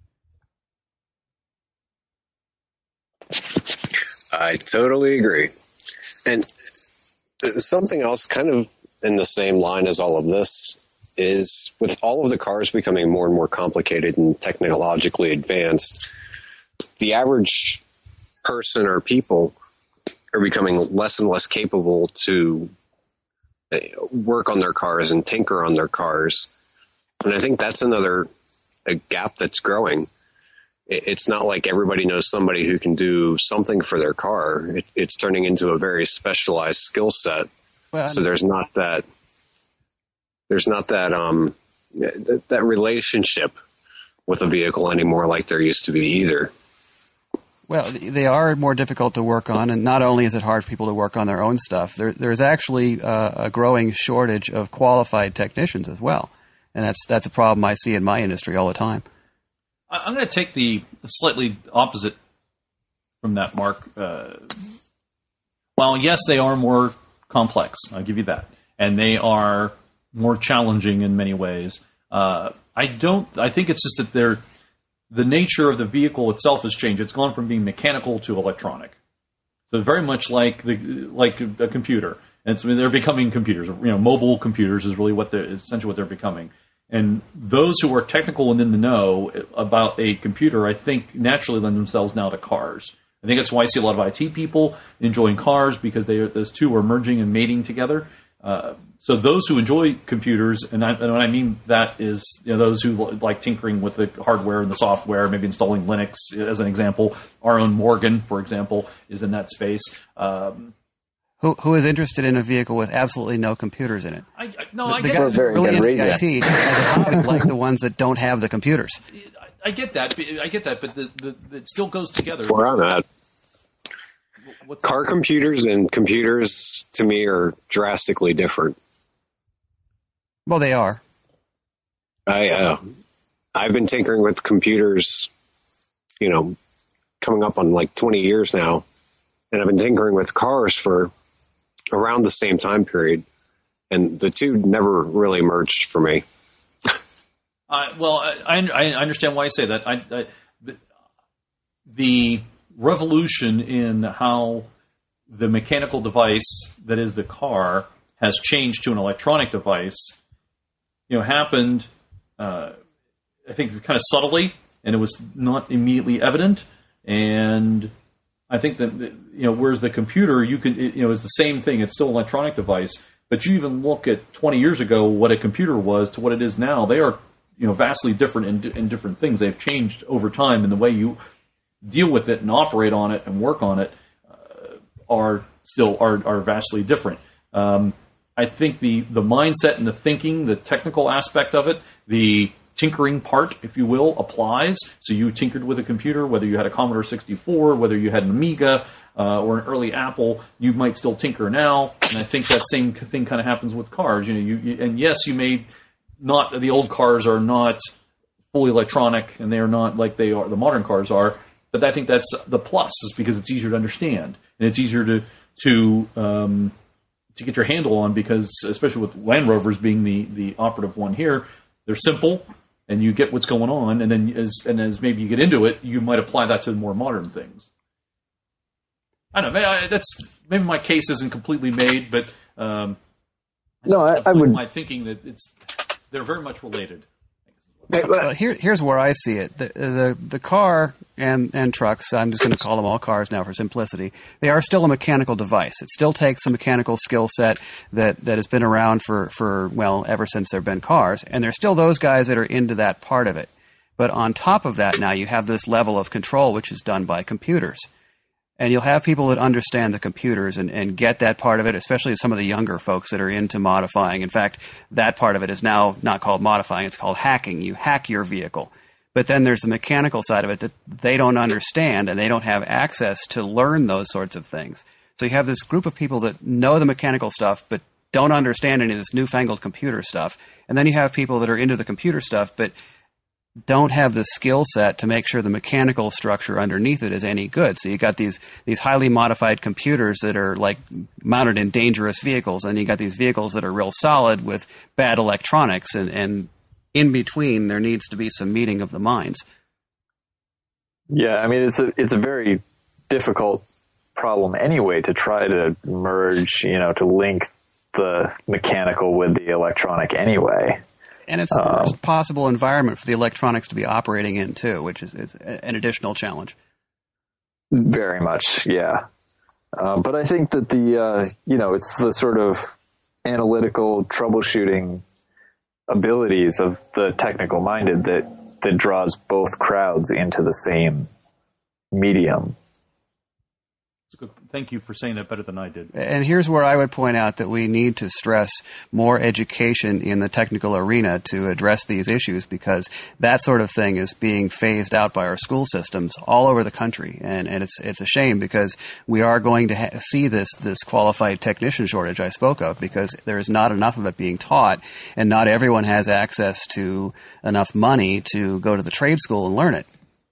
I totally agree. And something else kind of in the same line as all of this is, with all of the cars becoming more and more complicated and technologically advanced, the average person or people are becoming less and less capable to work on their cars and tinker on their cars. And I think that's a gap that's growing. It's not like everybody knows somebody who can do something for their car. It's turning into a very specialized skill set. Well, so there's not that relationship with a vehicle anymore like there used to be either. Well, they are more difficult to work on, and not only is it hard for people to work on their own stuff, there's actually a growing shortage of qualified technicians as well, and that's a problem I see in my industry all the time. I'm going to take the slightly opposite from that, Mark. While yes, they are more complex, I'll give you that, and they are more challenging in many ways. I think it's just that the nature of the vehicle itself has changed. It's gone from being mechanical to electronic. So very much like a computer. And so they're becoming computers. Mobile computers is really essentially what they're becoming. And those who are technical and in the know about a computer, I think, naturally lend themselves now to cars. I think that's why I see a lot of IT people enjoying cars, because those two are merging and mating together. So those who enjoy computers, and what I mean that is those who like tinkering with the hardware and the software, maybe installing Linux as an example. Our own Morgan, for example, is in that space. Who is interested in a vehicle with absolutely no computers in it? I get that. Very really good into reason. IT as a hobby, like the ones that don't have the computers. I get that, but it still goes together. We're on that. What's Car computers and computers, to me, are drastically different. Well, they are. I've been tinkering with computers, coming up on like 20 years now, and I've been tinkering with cars for around the same time period, and the two never really merged for me. I understand why you say that. The revolution in how the mechanical device that is the car has changed to an electronic device, happened, I think, kind of subtly, and it was not immediately evident. And I think that, whereas the computer, you can, it's the same thing. It's still an electronic device. But you even look at 20 years ago what a computer was to what it is now. They are, vastly different in different things. They've changed over time, and the way you deal with it and operate on it and work on it are vastly different. I think the mindset and the thinking, the technical aspect of it, the tinkering part, if you will, applies. So you tinkered with a computer, whether you had a Commodore 64, whether you had an Amiga or an early Apple, you might still tinker now. And I think that same thing kind of happens with cars. And yes, you may not. The old cars are not fully electronic, and they are not like the modern cars are. But I think that's the plus, is because it's easier to understand and it's easier to get your handle on, because especially with Land Rovers being the operative one here, they're simple. And you get what's going on, and then as maybe you get into it, you might apply that to more modern things. I don't know. Maybe my case isn't completely made, but I would. My thinking that they're very much related. Here's where I see it. The car and trucks, I'm just going to call them all cars now for simplicity, they are still a mechanical device. It still takes a mechanical skill set that has been around for ever since there have been cars. And there's still those guys that are into that part of it. But on top of that now, you have this level of control, which is done by computers. And you'll have people that understand the computers and get that part of it, especially some of the younger folks that are into modifying. In fact, that part of it is now not called modifying, it's called hacking. You hack your vehicle. But then there's the mechanical side of it that they don't understand, and they don't have access to learn those sorts of things. So you have this group of people that know the mechanical stuff but don't understand any of this newfangled computer stuff. And then you have people that are into the computer stuff but don't have the skill set to make sure the mechanical structure underneath it is any good. So you got these highly modified computers that are like mounted in dangerous vehicles, and you got these vehicles that are real solid with bad electronics, and in between there needs to be some meeting of the minds. Yeah, I mean it's a very difficult problem anyway to try to merge, to link the mechanical with the electronic anyway. And it's the worst possible environment for the electronics to be operating in, too, which is an additional challenge. Very much, yeah. But I think that it's the sort of analytical troubleshooting abilities of the technical minded that draws both crowds into the same medium. Thank you for saying that better than I did. And here's where I would point out that we need to stress more education in the technical arena to address these issues, because that sort of thing is being phased out by our school systems all over the country. And it's a shame, because we are going to see this qualified technician shortage I spoke of, because there's not enough of it being taught, and not everyone has access to enough money to go to the trade school and learn it.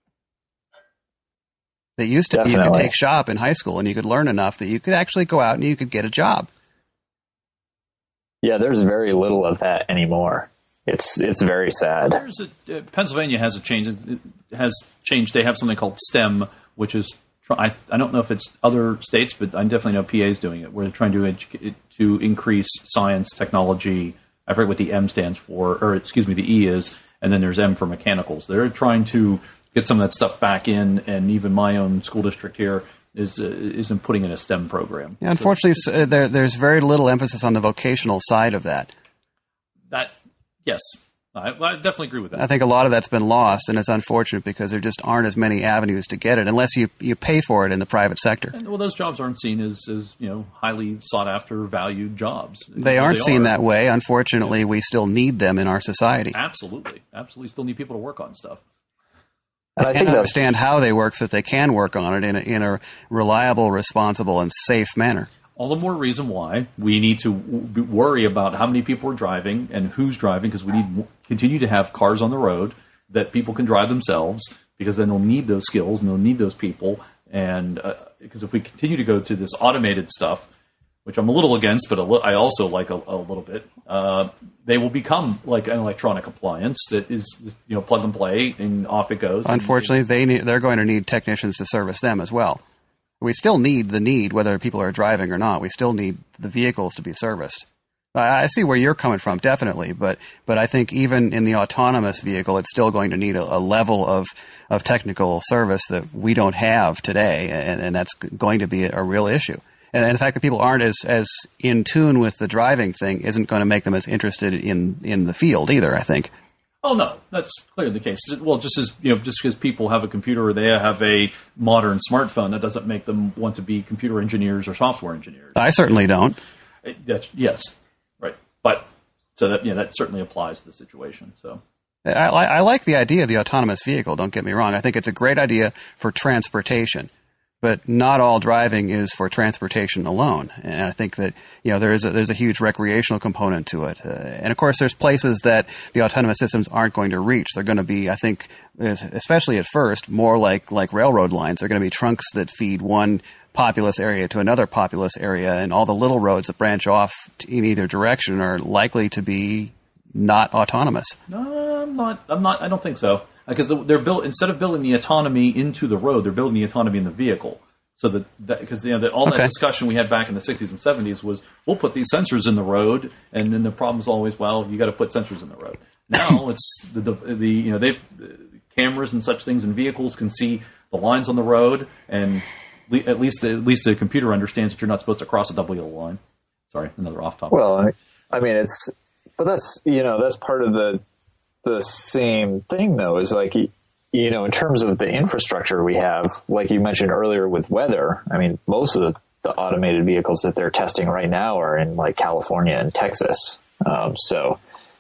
It used to be you could take shop in high school and you could learn enough that you could actually go out and you could get a job. Yeah, there's very little of that anymore. It's very sad. Pennsylvania has changed. It has changed. They have something called STEM, which is I don't know if it's other states, but I definitely know PA is doing it. Where they're trying to increase science, technology. I forget what the M stands for, or excuse me, the E is, and then there's M for mechanicals. They're trying to get some of that stuff back in, and even my own school district here isn't putting in a STEM program. Yeah, unfortunately, there's very little emphasis on the vocational side of that. Yes, I definitely agree with that. I think a lot of that's been lost, and it's unfortunate because there just aren't as many avenues to get it unless you pay for it in the private sector. And, those jobs aren't seen as highly sought after, valued jobs. They aren't seen that way. Unfortunately, we still need them in our society. Absolutely, still need people to work on stuff. And I think understand how they work so that they can work on it in a reliable, responsible, and safe manner. All the more reason why we need to worry about how many people are driving and who's driving, because we need to continue to have cars on the road that people can drive themselves, because then they'll need those skills and they'll need those people. And because if we continue to go to this automated stuff, which I'm a little against, but I also like a little bit, they will become like an electronic appliance that is plug and play and off it goes. Unfortunately, they're going to need technicians to service them as well. We still need whether people are driving or not. We still need the vehicles to be serviced. I see where you're coming from, definitely, but I think even in the autonomous vehicle, it's still going to need a level of technical service that we don't have today, and that's going to be a real issue. And the fact that people aren't as in tune with the driving thing isn't going to make them as interested in the field either, I think. Oh no, that's clearly the case. Well, just because people have a computer or they have a modern smartphone, that doesn't make them want to be computer engineers or software engineers. I certainly don't. Yes, right. But so that certainly applies to the situation. So I like the idea of the autonomous vehicle. Don't get me wrong. I think it's a great idea for transportation. But not all driving is for transportation alone, and I think that there's a huge recreational component to it. And of course, there's places that the autonomous systems aren't going to reach. They're going to be, I think, especially at first, more like railroad lines. They're going to be trunks that feed one populous area to another populous area, and all the little roads that branch off in either direction are likely to be not autonomous. No, I'm not. I don't think so. Because they're built, instead of building the autonomy into the road, they're building the autonomy in the vehicle. So because that discussion we had back in the 60s and 70s was, we'll put these sensors in the road, and then the problem's always, well, you got to put sensors in the road. Now it's they've cameras and such things in vehicles can see the lines on the road, and at least the computer understands that you're not supposed to cross a double yellow line. Sorry, another off topic. Well, I mean, that's part of the same thing, though, is like, in terms of the infrastructure we have, like you mentioned earlier with weather, I mean, most of the automated vehicles that they're testing right now are in like California and Texas. So,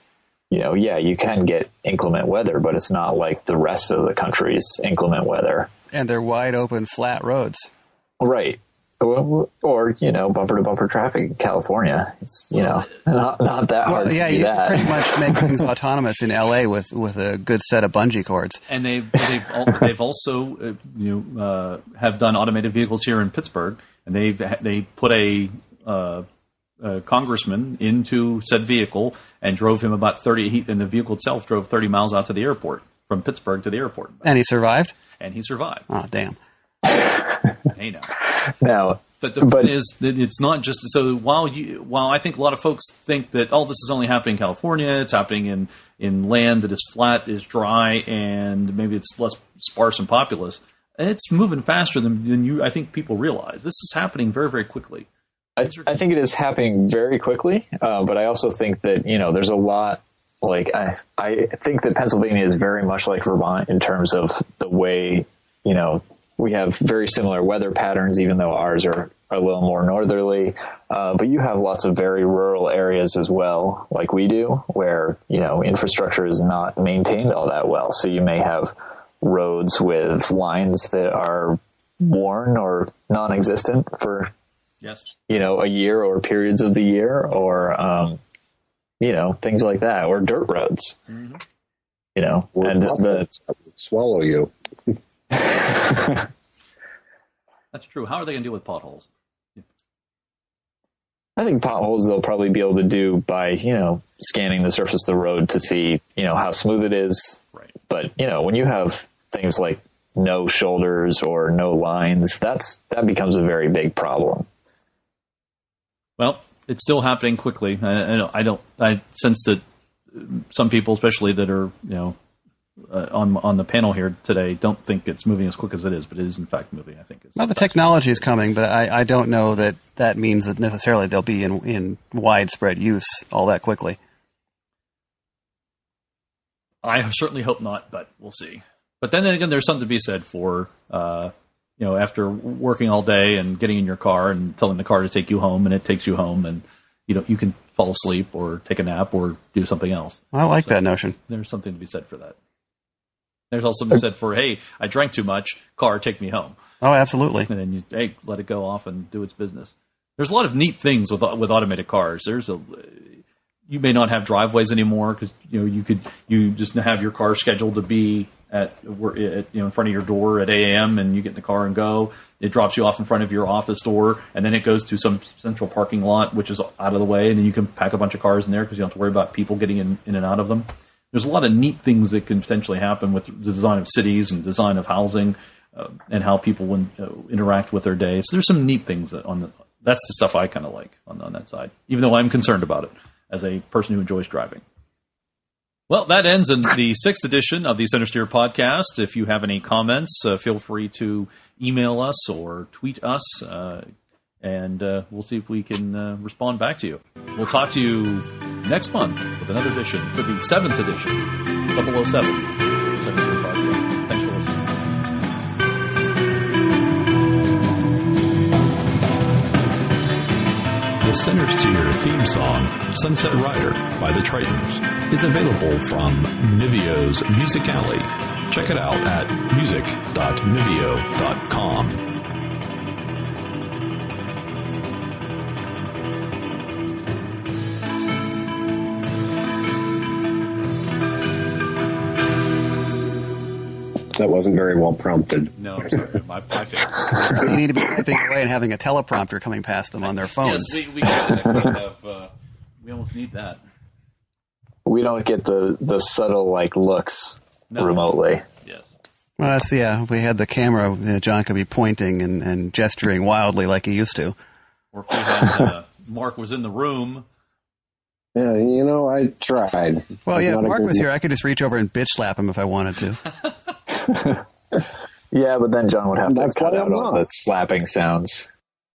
you can get inclement weather, but it's not like the rest of the country's inclement weather. And they're wide open, flat roads. Right. Or, bumper to bumper traffic in California. It's, not that hard to do that. Pretty much make things autonomous in LA with a good set of bungee cords. And they've also have done automated vehicles here in Pittsburgh, and they put a congressman into said vehicle and drove him about 30, and the vehicle itself drove 30 miles out to the airport, from Pittsburgh to the airport. And he survived? And he survived. Oh, damn. Hey, now. Now, but the point is that it's not just so. While I think a lot of folks think that this is only happening in California, it's happening in land that is flat, is dry, and maybe it's less sparse and populous. It's moving faster than I think people realize. This is happening very, very quickly. I think it is happening very quickly, but I also think that there's a lot. Like I think that Pennsylvania is very much like Vermont in terms of the way we have very similar weather patterns, even though ours are a little more northerly. But you have lots of very rural areas as well, like we do, where, infrastructure is not maintained all that well. So you may have roads with lines that are worn or non-existent for, a year or periods of the year, or, things like that, or dirt roads, and swallow you. That's true. How are they going to deal with potholes? I think potholes they'll probably be able to do by, scanning the surface of the road to see, how smooth it is. Right. But, when you have things like no shoulders or no lines, that becomes a very big problem. Well, it's still happening quickly. I sense that some people, especially that are, on the panel here today, don't think it's moving as quick as it is, but it is in fact moving. I think. Well, the technology is coming, but I don't know that means that necessarily they'll be in widespread use all that quickly. I certainly hope not, but we'll see. But then again, there's something to be said for after working all day and getting in your car and telling the car to take you home, and it takes you home, and you can fall asleep or take a nap or do something else. I like that notion. There's something to be said for that. There's also something said for, hey, I drank too much, car, take me home. Oh, absolutely. And then you let it go off and do its business. There's a lot of neat things with automated cars. You may not have driveways anymore because you just have your car scheduled to be at in front of your door at 8 a.m. and you get in the car and go. It drops you off in front of your office door, and then it goes to some central parking lot, which is out of the way, and then you can pack a bunch of cars in there because you don't have to worry about people getting in and out of them. There's a lot of neat things that can potentially happen with the design of cities and design of housing and how people interact with their day. So there's some neat things that That's the stuff I kind of like on that side, even though I'm concerned about it as a person who enjoys driving. Well, that ends in the 6th edition of the Center Steer podcast. If you have any comments, feel free to email us or tweet us, and we'll see if we can respond back to you. We'll talk to you next month with another edition. It could be 7th edition, 007, Center Steer podcast. Thanks for listening. The Center Steer theme song, Sunset Rider by the Tritons, is available from Mivio's Music Alley. Check it out at music.mivio.com. That wasn't very well prompted. No, I'm sorry. My fault. They need to be typing away and having a teleprompter coming past them on their phones. Yes, we have. We almost need that. We don't get the subtle like looks remotely. Yes. Well, that's, if we had the camera, John could be pointing and gesturing wildly like he used to. Or if we had Mark was in the room. Yeah, I tried. Well, if Mark was here, I could just reach over and bitch slap him if I wanted to. Yeah, but then John would have to cut out all the slapping sounds.